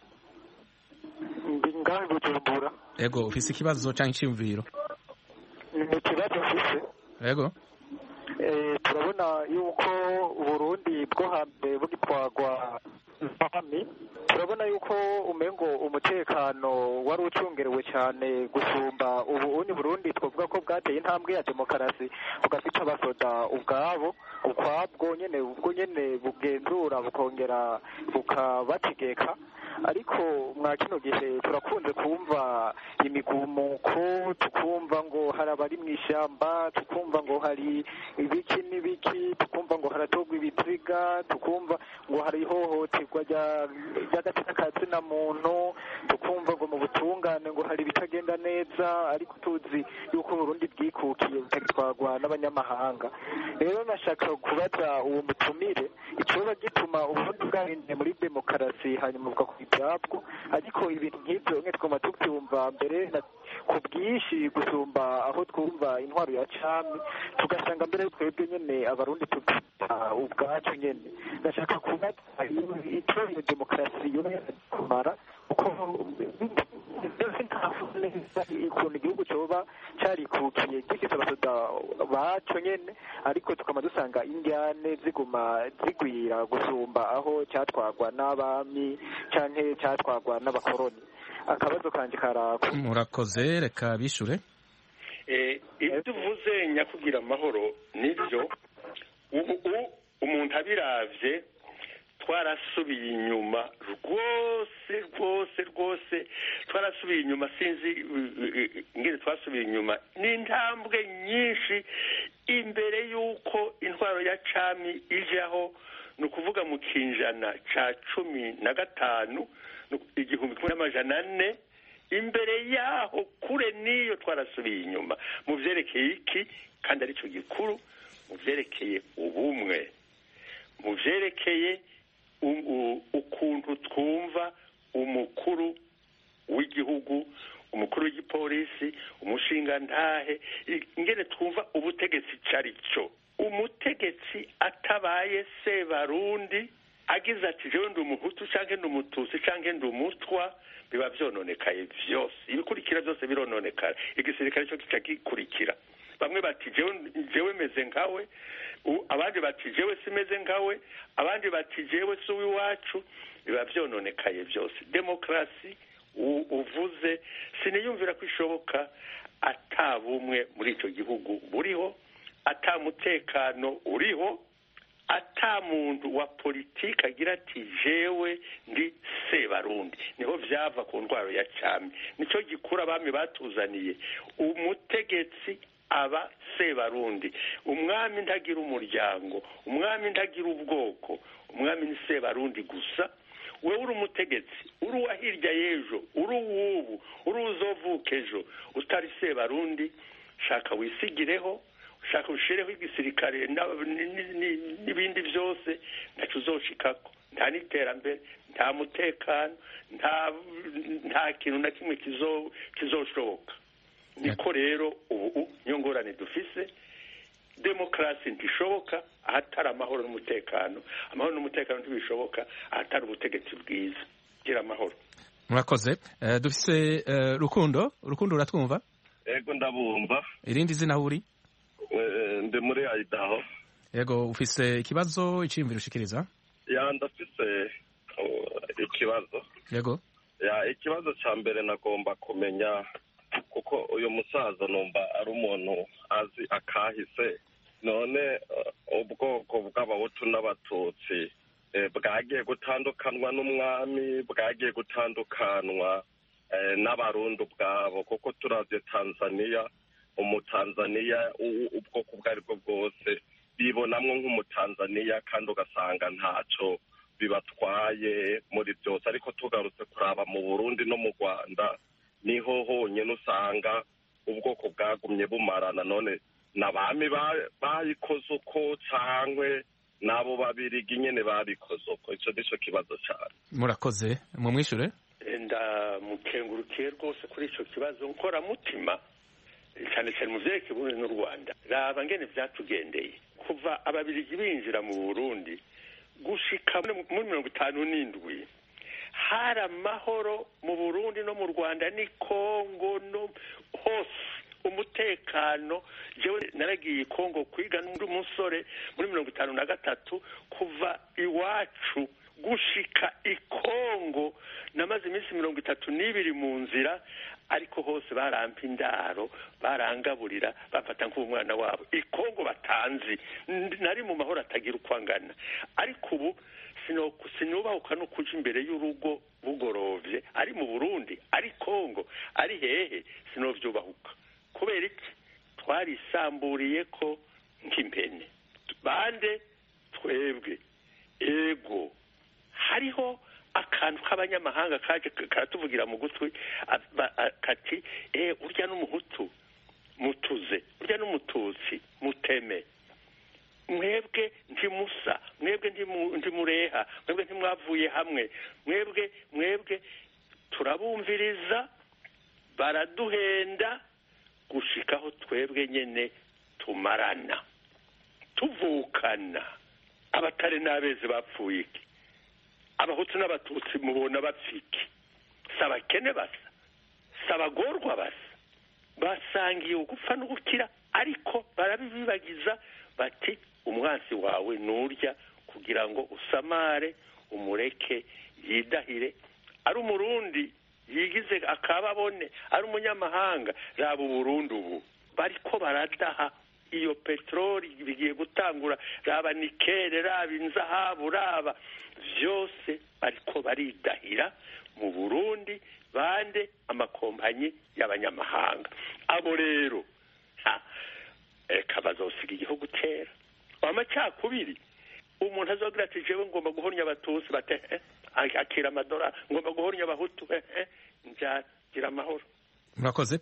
Ndi ngaho Bujumbura. Yego, ufise ikibazo canke iciyumviro? Ni ikibazo mfise. Yego. Eh, turabona yuko Burundi bwo hambere bugitwagwa n'abami, turabona yuko umengo umutekano wari ucungerewe cyane gusumba ubu. Uni Burundi twavuga ko bwateye intambwe ya demokarasi, bugafite abasoda ubwabo ukwabwo nyene, ubwo nyene bugenzura bukongera bukabategeka. Ariko mwa kino gihe turakunze kumva imigumuko, tukumva ngo hari abari mu ishyamba, tukumva ngo hari ibiki n'ibiki, tukumva ngo haratogwa ibiziga, tukumva ngo hari ihohoterwa ry'agateka ka zina muntu, tukumva ngo mu butungane ngo hari ibitagenda neza. Ariko tuzi yuko Burundi bwikukiye butagitwagwa n'abanyamahanga. Rero nashaka kubaza uwo mutumire icoba gituma Uburundi bwarindiye muri demokarasi hanyuma buka ibyabwo, ariko ibintu nk'ibyo mwe twuma tubyumva mbere ku bwinshi gusumba aho twumva intwaro ya cami, tugasanga mbere twebwe nyene Abarundi tubyita ubwacu nyene. Ndashaka kubaza icyo iyo demokarasi yoba kumara, uko ukuntu igihugu cyoba carikukiye gifite abasoda baco nyene, ariko tukaba dusanga indyane ziguma zigwira gusumba aho cyatwagwa n'abami canke cyatwagwa n'abakoroni. Akabazo kanje karako. Murakoze, reka bishure. Eh, ibyo tuvuze nyakugira amahoro nivyo. Ubu umuntu abiravye twarasubiye inyuma rwose rwose rwose, twarasubiye inyuma. Sinzi ngire twasubiye inyuma n'intambwe nyinshi imbere y'uko intwaro ya cami ijaho, ni ukuvuga mu kinjana ca cumi na gatanu, igihumbi kimwe n'amajana ane. Imbere yaho kure niyo twarasubiye inyuma mu vyerekeye iki, kandi arico gikuru, mu vyerekeye ubumwe, mu vyerekeye ukuntu twumva umukuru w'igihugu umukuru w'igipolisi umushingantahe ingene twumva ubutegetsi cari cyo umutegetsi atabaye sebarundi agize ati jewe ndi umuhutu canke ndi umututsi canke ndi umutwa biba vyononekaye vyose ibikurikira vyose birononekara igisirikare cyo kica gikurikira bamwe bati jewe jewe meze nkawe abandi bati jewe simeze nkawe abandi bati jewe si uwiwacu biba vyononekaye vyose demokrasi uvuze siniyumvira ko ishoboka ata bumwe muri ico gihugu buriho ata mutekano uriho ata muntu wa politiki agira ati jewe ndi sebarundi niho vyava ku ndwaro ya cami nico gikura abami batuzaniye umutegetsi aba sebarundi umwami ntagira umuryango umwami ntagira ubwoko umwami ni sebarundi gusa wewe uri umutegetsi uri uwa hirya y'ejo uri uwubu uri uzovuka ejo utari sebarundi shaka wisigireho ushaka ushireho igisirikare n'ibindi byose ntacyo uzoshikako nta n'iterambere nta mutekano nta nta kintu na kimwe kizoshoboka niko rero ubu niyo ngorane dufise demokarasi ntishoboka ahatari amahoro n'umutekano amahoro n'umutekano ntibishoboka ahatari ubutegetsi bwiza gira amahoro murakoze dufise rukundo rukundo uratwumva yego ndabumva irindi zina uri ndi muri Idaho yego ufise ikibazo iciyumviro ushikiriza ya ndafise ikibazo yego ya ikibazo ca mbere nagomba kumenya kuko uyu musaza numva ari umuntu azi akahise none ubwoko bw'abahutu n'abatutsi bwagiye gutandukanwa n'umwami bwagiye gutandukanwa n'abarundi ubwabo kuko turavye Tanzania umutanzaniya ubwoko ubwo ari bwo bwose bibonamwo nk'umutanzaniya kandi ugasanga ntaco bibatwaye muri byose ariko tugarutse kuraba mu Burundi no mu Rwanda niho honyine usanga ubwoko bwagumye bumarana none n'abami bayikoze uko cangwe n'abo babirigi nyene babikoze uko ico nico kibazo cyane murakoze mumwishure ndamukengurukiye rwose kuri ico kibazo nkora mutima cyane cyane mu vyerekeye Burundi n'u Rwanda raba ngene vyatugendeye kuva ababirigi binjira mu Burundi gushika muri mirongo itanu n'indwi hari amahoro mu Burundi no mu Rwanda ni Kongo no hose umutekano jewe naragiye Kongo kwiga n'undi umusore muri mirongo itanu na gatatu kuva iwacu gushika ikongo namaze iminsi mirongo itatu n'ibiri mu nzira ariko hose barampa indaro barangaburira bafata nk'umwana wabo ikongo batanzi nari mu mahoro atagira uko angana ariko ubu sinubahuka no kuja imbere y'urugo bugorovye ari mu Burundi ari Kongo ari hehe sinovyubahuka kubera iki twarisamburiye ko nk'impene bande twebwe ego hariho akantu k'abanyamahanga kaje karatuvugira mu gutwi kati eh urya n'umuhutu mutuze urya n'umututsi muteme mwebwe ntimusa mwebwe ntimureha mwebwe ntimwavuye hamwe mwebwe mwebwe turabumviriza baraduhenda gushikaho twebwe nyene tumarana tuvukana abatari n'abeze bapfuye iki abahutu n'abatutsi mubona bapfiki sabakene basa sabagorwa basa basangiye ugupfa n'ugukira ariko barabibibagiza bati umwansi wawe nurya kugira ngo usamare umureke yidahire ari umurundi yigize akababone ari umunyamahanga raba Burundi ubu bariko baradaha iyo petroli bigiye gutangura raba nikere raba inzahabu raba vyose bariko baridahira mu Burundi bande amakompanyi y'abanyamahanga abo rero eka bazosiga igihugu kera amacakubiri umuntu azogira ati jewe ngomba guhornya abatutsi bate akira amadora ngomba guhornya abahutu njagira amahoro murakoze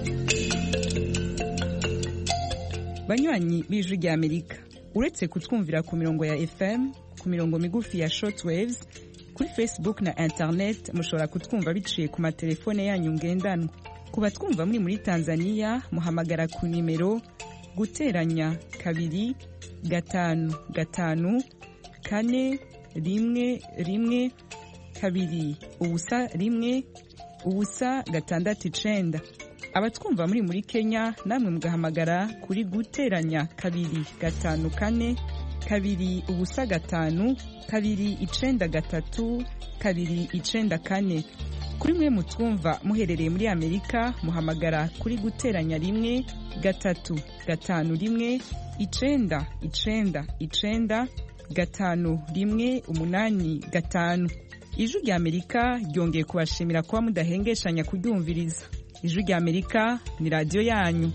banywanyi b'ijwi rya Amerika uretse kutwumvira ku mirongo ya F M ku mirongo migufi ya shortwaves kuri Facebook na internet mushobora kutwumva biciye ku matelefone yanyu ngendanwa. Ku batwumva muri muri Tanzania muhamagara ku nimero guteranya kabiri gatanu gatanu kane rimwe rimwe kabiri ubusa rimwe ubusa gatandatu icenda. Abatwumva muri muri Kenya namwe mugahamagara kuri guteranya kabiri gatanu kane kabiri ubusa gatanu kabiri icenda gatatu kabiri icenda kane. Kuri mwe mutwumva muherereye muri Amerika muhamagara kuri guteranya rimwe gatatu gatanu rimwe icenda icenda icenda gatanu rimwe umunani gatanu. Ijwi rya Amerika ryongeye kubashimira kuba mudahengeshanya kuryumviriza. Ijwi rya Amerika ni radio yanyu.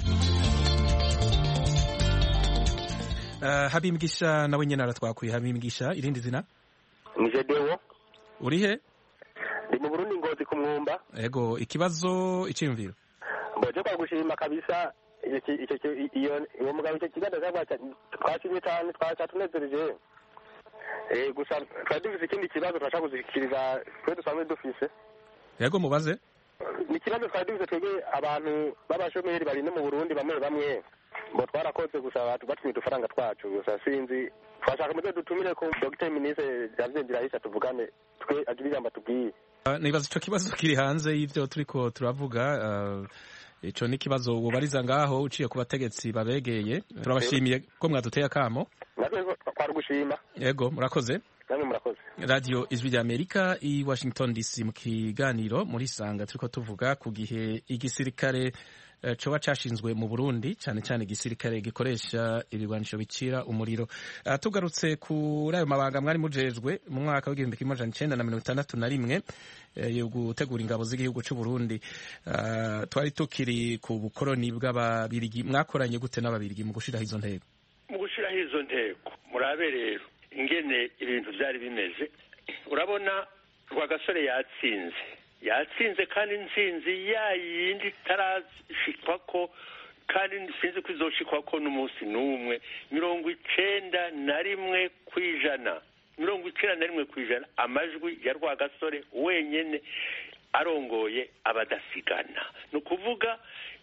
Uh, Habimgisha nawe nyene aratwakuye. Habimgisha irindi zina? Nijedewo. Urihe? Ndi mu Burundi Ngozi ku Mwumba. Ego ikibazo iciyumviro. Mboje kwa gushima kabisa icyo icyo iyo uwo mugabo icyo kiganza cyangwa twashimye cyane twacatunezereje. Eh gusa twadufise ikindi kibazo turashaka kuzikiriza twe dusanzwe dufise. Yego mubaze. Ni ikibazo twadufise twebwe abantu b'abashomeri bari no mu Burundi bamwe bamwe ngo twarakoze gusa abantu batumye udufaranga twacu gusa sinzi twashaka muze dutumire ko Dr Ministre Javyendira Aisha tuvugane twe agira ijambo tubwiye. Uh, nibaza ico kibazo kiri hanze y'ivyo turiko turavuga uh, ico ni kibazo ubariza ngaho uciye ku bategetsi babegeye. Turabashimiye ko mwaduteye akamo. Natwe twari gushima. Yego murakoze. Namwe murakoze. Radio Ijwi rya Amerika i Washington D C mu kiganiro muri sanga turiko tuvuga ku gihe igisirikare uh, coba cashinzwe mu Burundi cyane cyane igisirikare gikoresha ibigwanisho bicira umuriro. Uh, tugarutse kuri ayo mabanga mwari mujejwe mu mwaka w'igihumbi kimwe amajana icenda na mirongo itandatu na rimwe yo gutegura ingabo z'igihugu cy'u Burundi. Uh, twari tukiri ku bukoroni bw'ababirigi. Mwakoranye gute n'ababirigi mu gushiraho izo ntego? Mu gushiraho izo ntego murabe rero ingene ibintu byari bimeze. Urabona Rwagasore yatsinze yatsinze kandi intsinzi yayindi tarashikwa ko kandi sinzi ko izoshikwa ko n'umunsi n'umwe mirongo icenda na rimwe kwijana mirongo icenda na rimwe kwijana amajwi ya Rwagasore wenyene arongoye abadasigana. Ni ukuvuga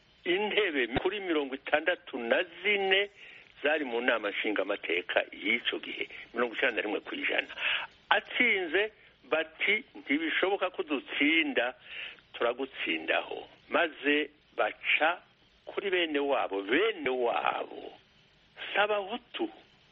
intebe kuri mirongo itandatu na zine zari mu nama nshingamateka y'icyo gihe mirongo icenda na rimwe kwijana. Atsinze bati ntibishoboka ko dutsinda turagutsindaho, maze baca kuri bene wabo bene wabo s'abahutu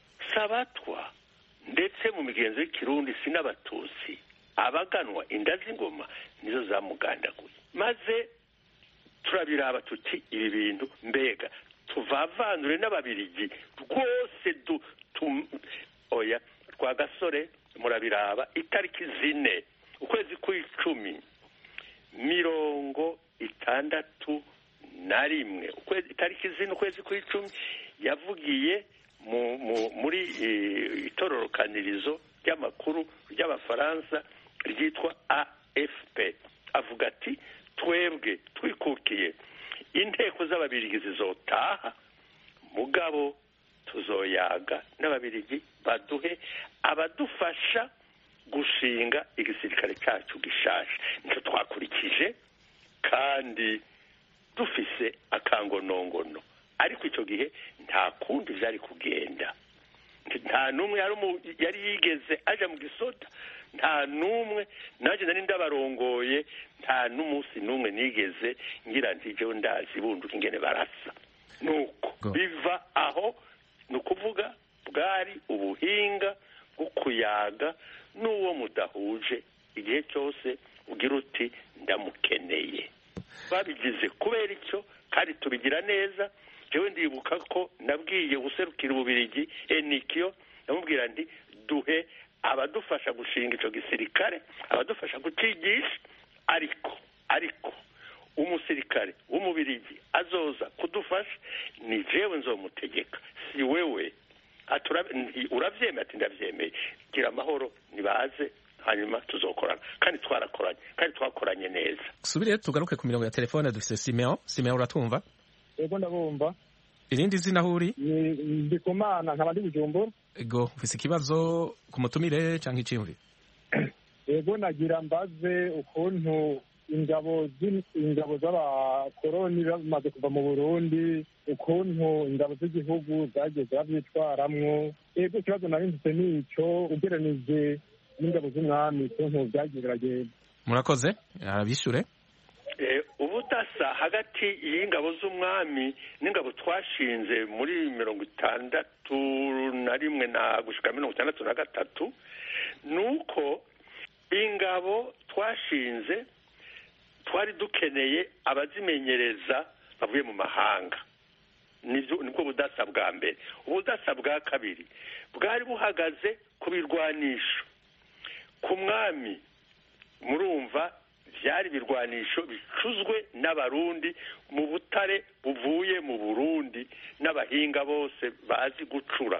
s'abatwa ndetse mu migenzo y'ikirundi si n'abatutsi abaganwa inda z'ingoma nizo zamugandaguye. Maze turabiraba tuti ibi bintu mbega tuvavanure n'ababirigi rwose du tum, oya Rwagasore murabiraba itariki zine ukwezi kw'icumi mirongo itandatu na rimwe ukwezi itariki zine ukwezi kw'icumi yavugiye mu, mu, muri e, itororokanirizo ry'amakuru ry'abafaransa ryitwa A F P avuga ati twebwe twikukiye inteko z'ababirigi zizotaha mugabo tuzoyaga n'ababirigi baduhe abadufasha gushinga igisirikare cyacu gishasha. Nicyo twakurikije kandi dufise akangonongono, ariko icyo gihe nta kundi byari kugenda. Nta n'umwe yari yigeze aja mu gisoda, nta n'umwe naje nari ndabarongoye, nta n'umunsi n'umwe nigeze ngira nti jewe ndazi bunduka ingene barasa. Nuko biva aho ni ukuvuga bwari ubuhinga bwo kuyaga n'uwo mudahuje igihe cyose ugira uti ndamukeneye. Babigize kubera icyo kandi tubigira neza. Jewe ndibuka ko nabwiye userukira ububirigi Enikyo, namubwira nti duhe abadufasha gushinga icyo gisirikare, abadufasha kucigisha, ariko ariko umusirikare w'umubirigi azoza kudufasha ni jewe nzomutegeka si wewe. Uravyemeye? Ati ndavyemeye. Gira amahoro nibaze hanyuma tuzokorana, kandi twarakoranye kandi twakoranye neza. Subire tugaruke ku mirongo ya telefone dufise Simeon. Simeon uratumva? Ego ndabumva. Irindi zina huri? Ndi Komana nkaba ndi Bujumbura. Ego ufise ikibazo ku mutumire canke iciyumviro? ego nagira mbaze ukuntu ingabo ingabo z'abakoroni bamaze kuva mu Burundi, ukuntu ingabo z'igihugu zagiye ziravyitwaramwo. Ego ikibazo nari mfise nico, ugereranije n'ingabo z'umwami ukuntu vyagiye biragenda. Murakoze, arabishure. Ubudasa hagati y'ingabo z'umwami n'ingabo twashinze muri mirongo itandatu na rimwe na gushika mirongo itandatu na gatatu nuko ingabo twashinze twari dukeneye abazimenyereza bavuye mu mahanga. Nibwo budasa bwa mbere. Ubudasa bwa kabiri bwari buhagaze ku birwanisho. Ku mwami murumva byari birwanisho bicuzwe n'abarundi mu butare buvuye mu Burundi n'abahinga bose bazi gucura.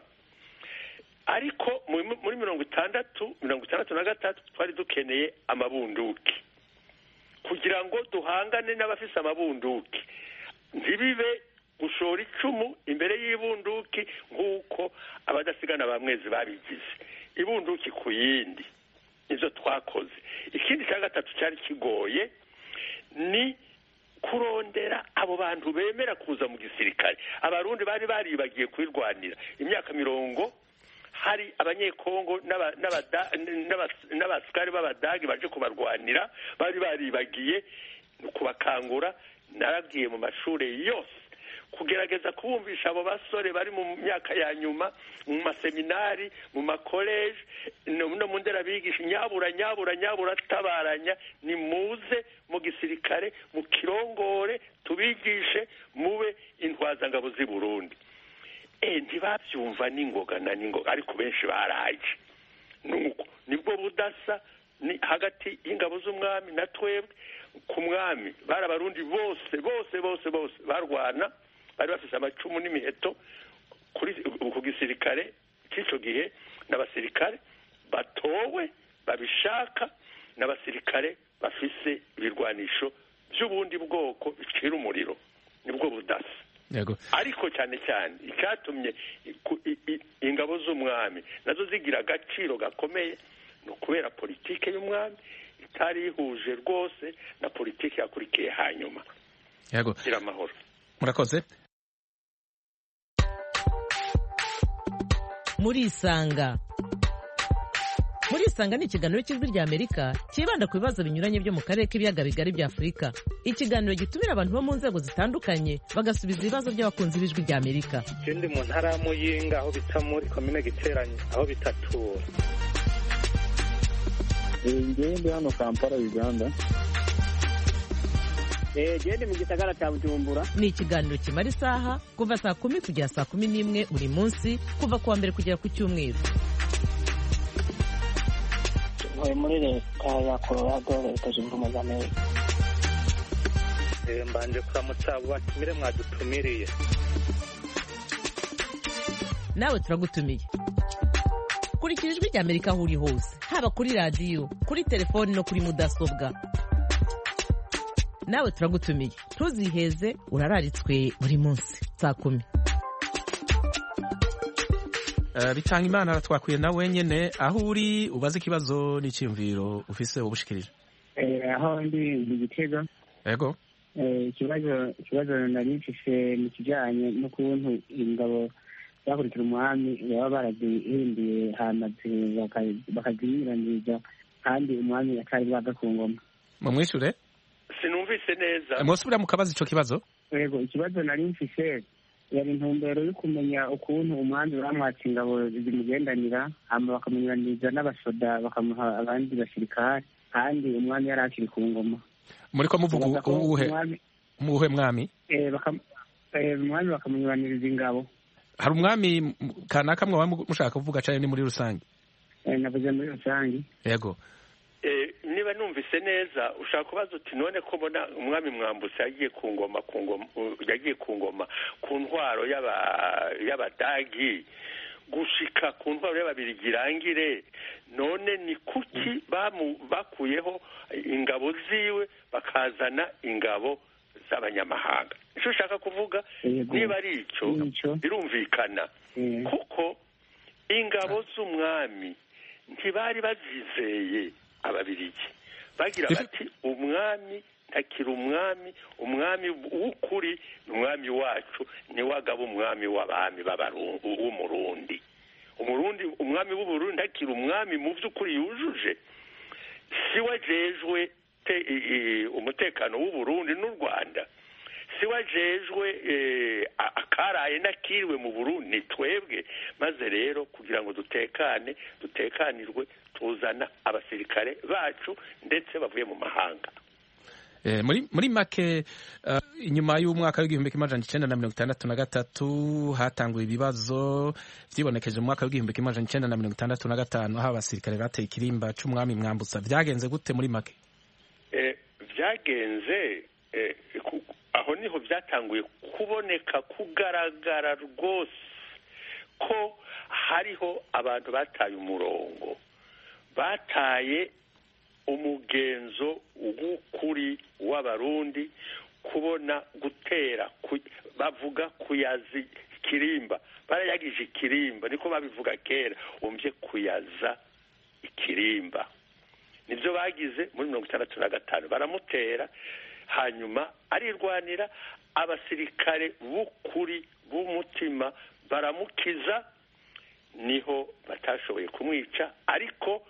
Ariko muri mirongo itandatu mirongo itandatu na gatatu twari dukeneye amabunduki kugira ngo duhangane n'abafise amabunduki, ntibibe gushora icumu imbere y'ibunduki nk'uko abadasigana bamwezi babigize, ibunduki ku yindi. Izo twakoze. Ikindi cya gatatu cyari kigoye ni kurondera abo bantu bemera kuza mu gisirikare. Abarundi bari baribagiye kwirwanira imyaka mirongo, hari abanyekongo n'abasikari b'abadagi baje kubarwanira, bari baribagiye kubakangura. Narabwiye mu mashuri yose kugerageza kubumvisha abo basore bari mu myaka ya nyuma mu maseminari, mu makoleje no mu ndera bigisha, nyabura nyabura nyabura tabaranya, ni muze mu gisirikare mu kirongore tubigishe mube intwazangabo z'i Burundi. Eh ntibavyumva n'ingoga na n'ingoga, ariko benshi baraje. Nuko nibwo budasa ni hagati y'ingabo z'umwami na twebwe. Ku mwami bari abarundi bose bose bose bose barwana, bari bafise amacumu n'imiheto. Kuri ku gisirikare cy'icyo gihe n'abasirikare batowe babishaka, n'abasirikare bafise ibirwanisho by'ubundi bwoko bicira umuriro. Nibwo budasa. Yego. Ariko cyane cyane icyatumye ingabo z'umwami nazo zigira agaciro gakomeye no kubera politike y'umwami itari ihuje rwose na politike yakurikiye hanyuma. Yego. Gira amahoro. Murakoze. Murisanga. Murisanga ni ikiganiro cy'ijwi rya Amerika kibanda ku bibazo binyuranye byo mu karere k'ibiyaga bigari bya Afurika. Ikiganiro gitumira abantu bo mu nzego zitandukanye bagasubiza ibibazo by'abakunzi b'ijwi rya Amerika. Ikindi mu ntara ya Muyinga aho bita muri komine Giteranyi aho bitatura. Ngende hano Kampala Uganda. Eh gende mu gisagara cya Bujumbura. Ni ikiganiro kimara isaha kuva saa kumi kugera saa kumi n'imwe buri munsi kuva kuwa mbere kugera ku cyumweru. Ntuye muri leta ya Colorado, leta zunze ubumwe za Amerika. Eh mbanje kuramutsa abo batumire mwadutumiriye. Nawe turagutumiye. Kurikira ijwi rya Amerika aho uri hose, haba kuri radiyo, kuri telefoni no kuri mudasobwa. Nawe turagutumiye. Ntuziheze, urararitswe buri munsi saa kumi. Uh, bitanga imana twakwiye na wenyene aho uri ubaze ikibazo n'iciyumviro ufise ubushikirije. Eh aho ndi mu Gitega. Yego. Eh ikibazo ikibazo nari mfise mu kijanye n'ukuntu ingabo bakurikira umwami baba barazihinduye hamaze bakazirangiza kandi umwami atari bwaga ku ngoma. Mumwishure? Sinumvise neza. Musubira mu kabazo ico kibazo? Yego, ikibazo nari mfise yari intumbero yo kumenya ukuntu umwami bamwatse ingabo zimugendanira, hama bakamenyaniza n'abasoda bakamuha abandi basirikare kandi umwami yari akiri ku ngoma. Muriko muvuga uwuhe muwuhe mwami? Eh bakam eh umwami bakamunyaniriza ingabo. Hari umwami kanaka mwe mushaka kuvuga cyane ni muri rusange? Eh navuze muri rusange. Yego. Eh niba numvise neza ushaka kubaza uti none ko mbona umwami Mwambutse yagiye ku ngoma ku ngoma yagiye ku ngoma ku ntwaro y'aba y'abadagi gushika ku ntwaro y'ababirigirangire, none ni kuki bamu bakuyeho ingabo ziwe bakazana ingabo z'abanyamahanga? Icyo ushaka kuvuga niba ari icyo birumvikana kuko ingabo z'umwami ntibari bazizeye ababirigi bagira bati umwami ntakiri umwami umwami w'ukuri ni umwami wacu niwe agaba umwami w'abami w'umurundi umurundi umwami w'uburundi ntakiri umwami mu by'ukuri yujuje si wajejwe umutekano w'uburundi n'u rwanda si wajejwe akaraye nakiriwe mu burundi ni twebwe maze rero kugira ngo dutekane dutekanirwe tuzana abasirikare bacu ndetse bavuye mu mahanga muri muri make inyuma y'umwaka w'igihumbi kimwe amajana icenda na mirongo itandatu na gatatu hatanguye ibibazo vyibonekeje mu mwaka w'igihumbi kimwe amajana icenda na mirongo itandatu na gatanu aho abasirikare bateye ikirimba c'umwami Mwambutsa vyagenze gute muri make vyagenze aho niho vyatanguye kuboneka kugaragara rwose ko hariho abantu bataye umurongo bataye umugenzo w'ukuri w'abarundi kubona gutera bavuga kuyazi ikirimba barayagije ikirimba niko babivuga kera umvye kuyaza ikirimba nivyo bagize muri mirongo itandatu na gatanu baramutera hanyuma arirwanira abasirikare b'ukuri b'umutima baramukiza niho batashoboye kumwica ariko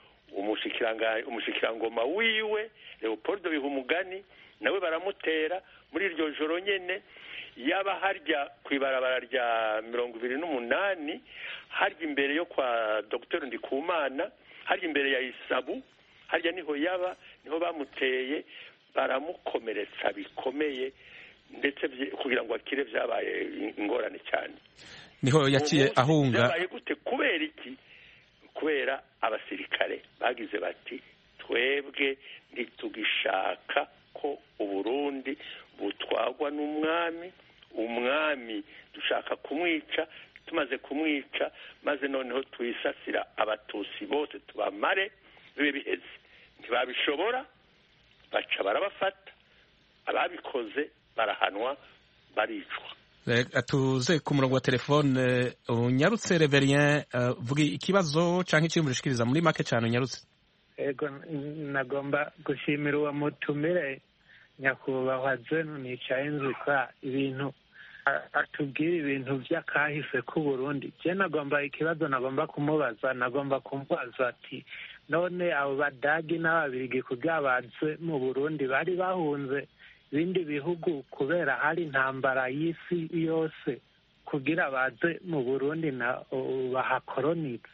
umushikirangoma wiwe Leopoldo Bihumugani nawe baramutera muri iryo joro nyene yaba harya kwibarabara rya mirongo ibiri n'umunani harya imbere yo kwa Dr Ndikumana harya imbere ya Isabu harya niho yaba niho bamuteye baramukomeretsa bikomeye ndetse kugira ngo akire vyabaye ingorane cyane niho yaciye ahunga vyabaye gute kubera iki kubera abasirikare bagize bati twebwe ntitugishaka ko uburundi butwagwa n'umwami umwami dushaka kumwica tumaze kumwica maze noneho twisasira abatusi bose tubamare bibe biheze ntibabishobora baca barabafata ababikoze barahanwa baricwa tuze ku murongo wa telefone unyarutse Reverien vuga ikibazo canke ikintu mushikiriza muri make cyane unyarutse ego nagomba gushimira uwo mutumire nyakubahwa Zeno nicaye nzuka ibintu atubwira ibintu vy'akahise ku Burundi je nagomba ikibazo nagomba kumubaza nagomba kumbaza ati none abo badagi n'ababirigi kugira baze mu Burundi bari bahunze ibindi bihugu kubera hari intambara y'isi yose kugira baze mu Burundi na bahakoronize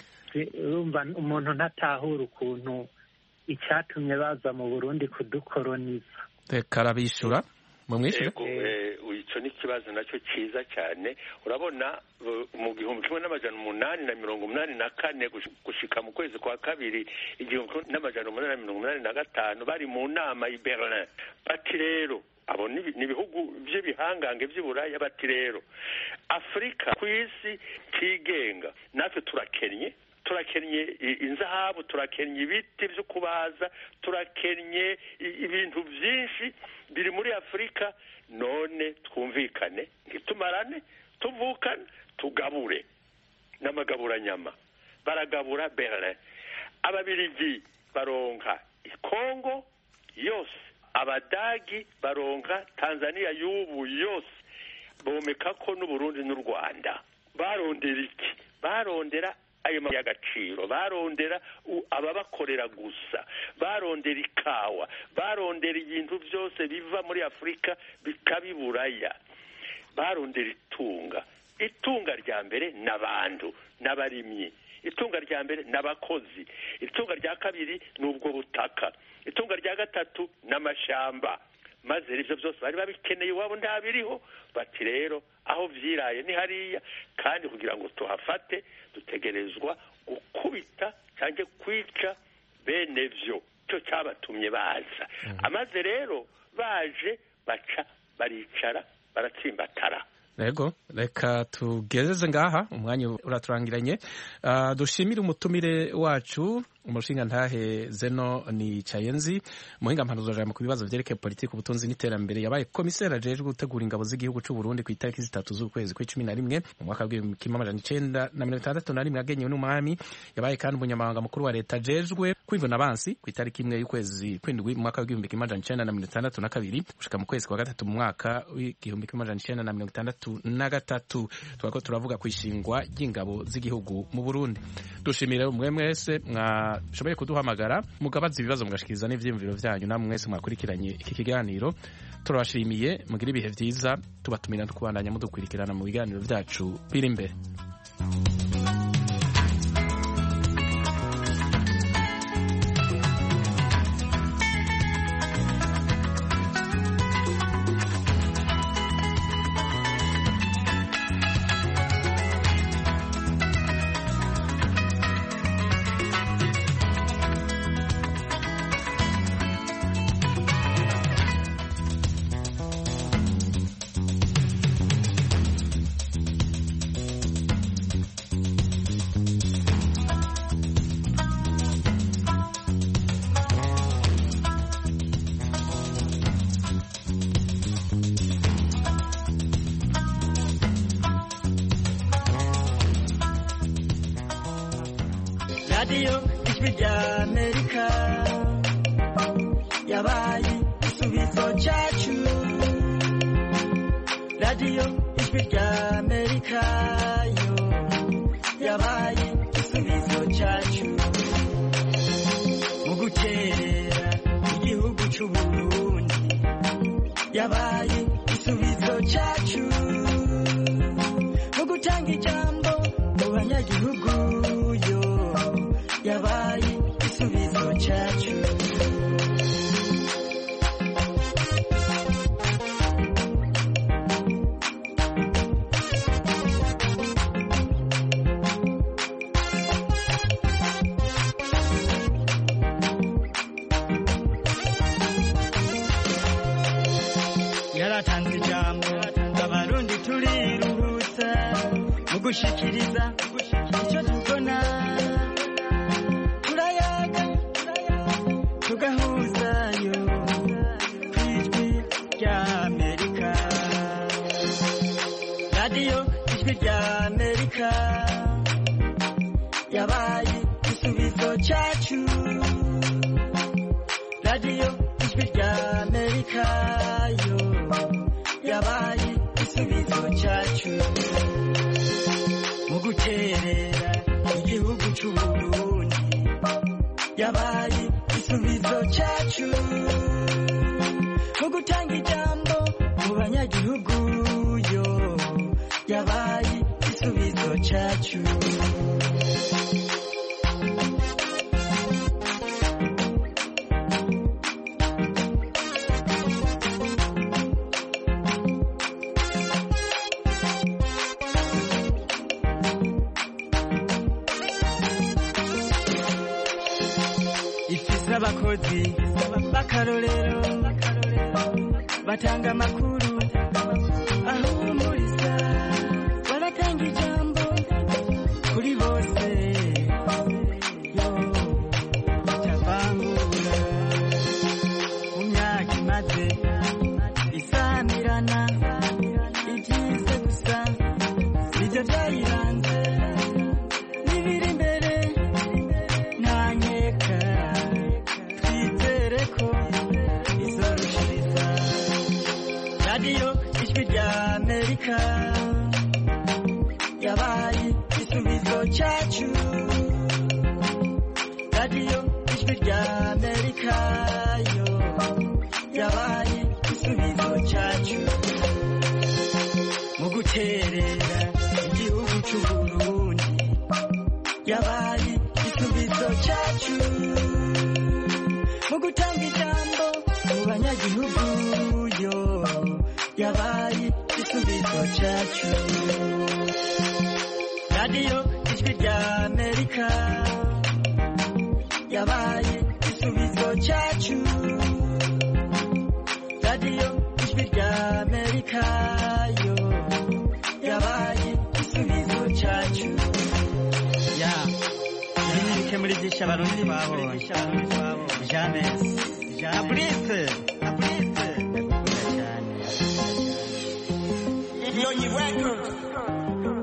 urumva umuntu ntatahura ukuntu icyatumye baza mu Burundi kudukoroniza reka arabishura mumwishyure icyo ni ikibazo nacyo cyiza cyane urabona mu gihumbi kimwe n'amajana umunani na mirongo umunani na kane gushika mu kwezi kwa kabiri igihumbi kimwe n'amajana umunani na mirongo umunani na gatanu bari mu nama i Berlin bati rero abo ni ibihugu by'ibihangange by'Iburaya bati rero Afurika ku isi tigenga natwe turakennye turakennye inzahabu turakennye ibiti byo kubaza turakennye ibintu byinshi biri muri Afurika none twumvikane ntitumarane tuvukane tugabure n'amagaburanyama baragabura Berlin ababirigi baronka Kongo yose abadagi baronka Tanzania y'ubu yose bomeka ko n'Uburundi n'u Rwanda barondera iki barondera ayo y'agaciro barondera ababakorera gusa barondera ikawa barondera ibintu byose biva muri Afurika bikabiburaya barondera itunga itunga rya mbere n'abantu n'abarimyi itunga rya mbere n'abakozi itunga rya kabiri n'ubwo butaka itunga rya gatatu n'amashamba maze ibyo byose bari babikeneye iwabo ntabiriho bati rero aho vyiraye ni hariya kandi kugira ngo tuhafate dutegerezwa gukubita cyangwa kwica bene vyo cyo cyabatumye baza amaze rero baje baca baricara baratsimbatara Ego, reka tugezeze ngaha umwanya uraturangiranye uh, dushimire umutumire wacu umushinga ntahe Zeno ni Chayenzi muhinga mpanuzo jambo ku bibazo vyerekeye politiki ubutunzi n'iterambere yabaye komiseri ajejwe gutegura ingabo z'igihugu c'u Burundi ku itariki zitatu z'ukwezi kw'icumi na rimwe mu mwaka w'ibihumbi kimwe amajana icenda na mirongo itandatu na rimwe yagenyewe n'umwami. Yabaye kandi umunyamabanga mukuru wa leta ajejwe kwivuna abansi ku itariki imwe y'ukwezi kw'indwi mu mwaka w'igihumbi kimwe amajana icenda na mirongo itandatu na kabiri gushika mu kwezi kwa gatatu mu mwaka w'igihumbi kimwe amajana icenda na mirongo itandatu na gatatu. Twako turavuga ku ishingwa ry'ingabo z'igihugu mu Burundi. Dushimire umwe mwese mwashoboye kuduhamagara mugabaza ibibazo mugashikiriza n'ivyiyumviro vyanyu, namwe mwese mwakurikiranye iki kiganiro turabashimiye. Mugira ibihe vyiza, tubatumira no kubandanya mudukurikirana mu biganiro vyacu biri imbere. radiyo ijwi rya amerika yabaye igisubizo cyacu. radiyo ijwi rya amerika yo yabaye igisubizo cyacu mu guterera igihugu cy'u Burundi. yabaye igisubizo cyacu mu gutanga ijambo mu banyagihugu yo yabaye igisubizo cyacu. yaratanze ijambo abarundi turiruhutsa mu gushikiriza icyo tubona. turayaga tugahuzayo ku ijwi rya amerika. radiyo ijwi rya amerika yabaye igisubizo cyacu. radiyo ijwi rya amerika yo yabaye igisubizo cyacu mu guterera igihugu cy'u Burundi. yabaye igisubizo cyacu mu gutanga ijambo mu banyagihugu yo yabaye igisubizo cyacu. abakozi b'akarorero batanga amakuru ahumuriza, baratanga ijambo kuri bose yo batavangura. mu myaka imaze isamirana ibyiza gusa nibyo byayiranze, n'ibiri imbere nta nkeka radiyo ijwi rya amerika yabaye igisubizo cyacu. radiyo ijwi rya amerika yo yabaye igisubizo cyacu mu guterera igihugu cy'u Burundi. yabaye igisubizo cyacu mu gutanga ijambo mu banyagihugu yo yabaye igisubizo cyacu. radiyo ijwi rya amerika yabaye igisubizo cyacu. radiyo ijwi rya amerika yo yabaye igisubizo cyacu. ya muri byinshi abarundi twabonye James Fabrice Fabrice Nyonyi Records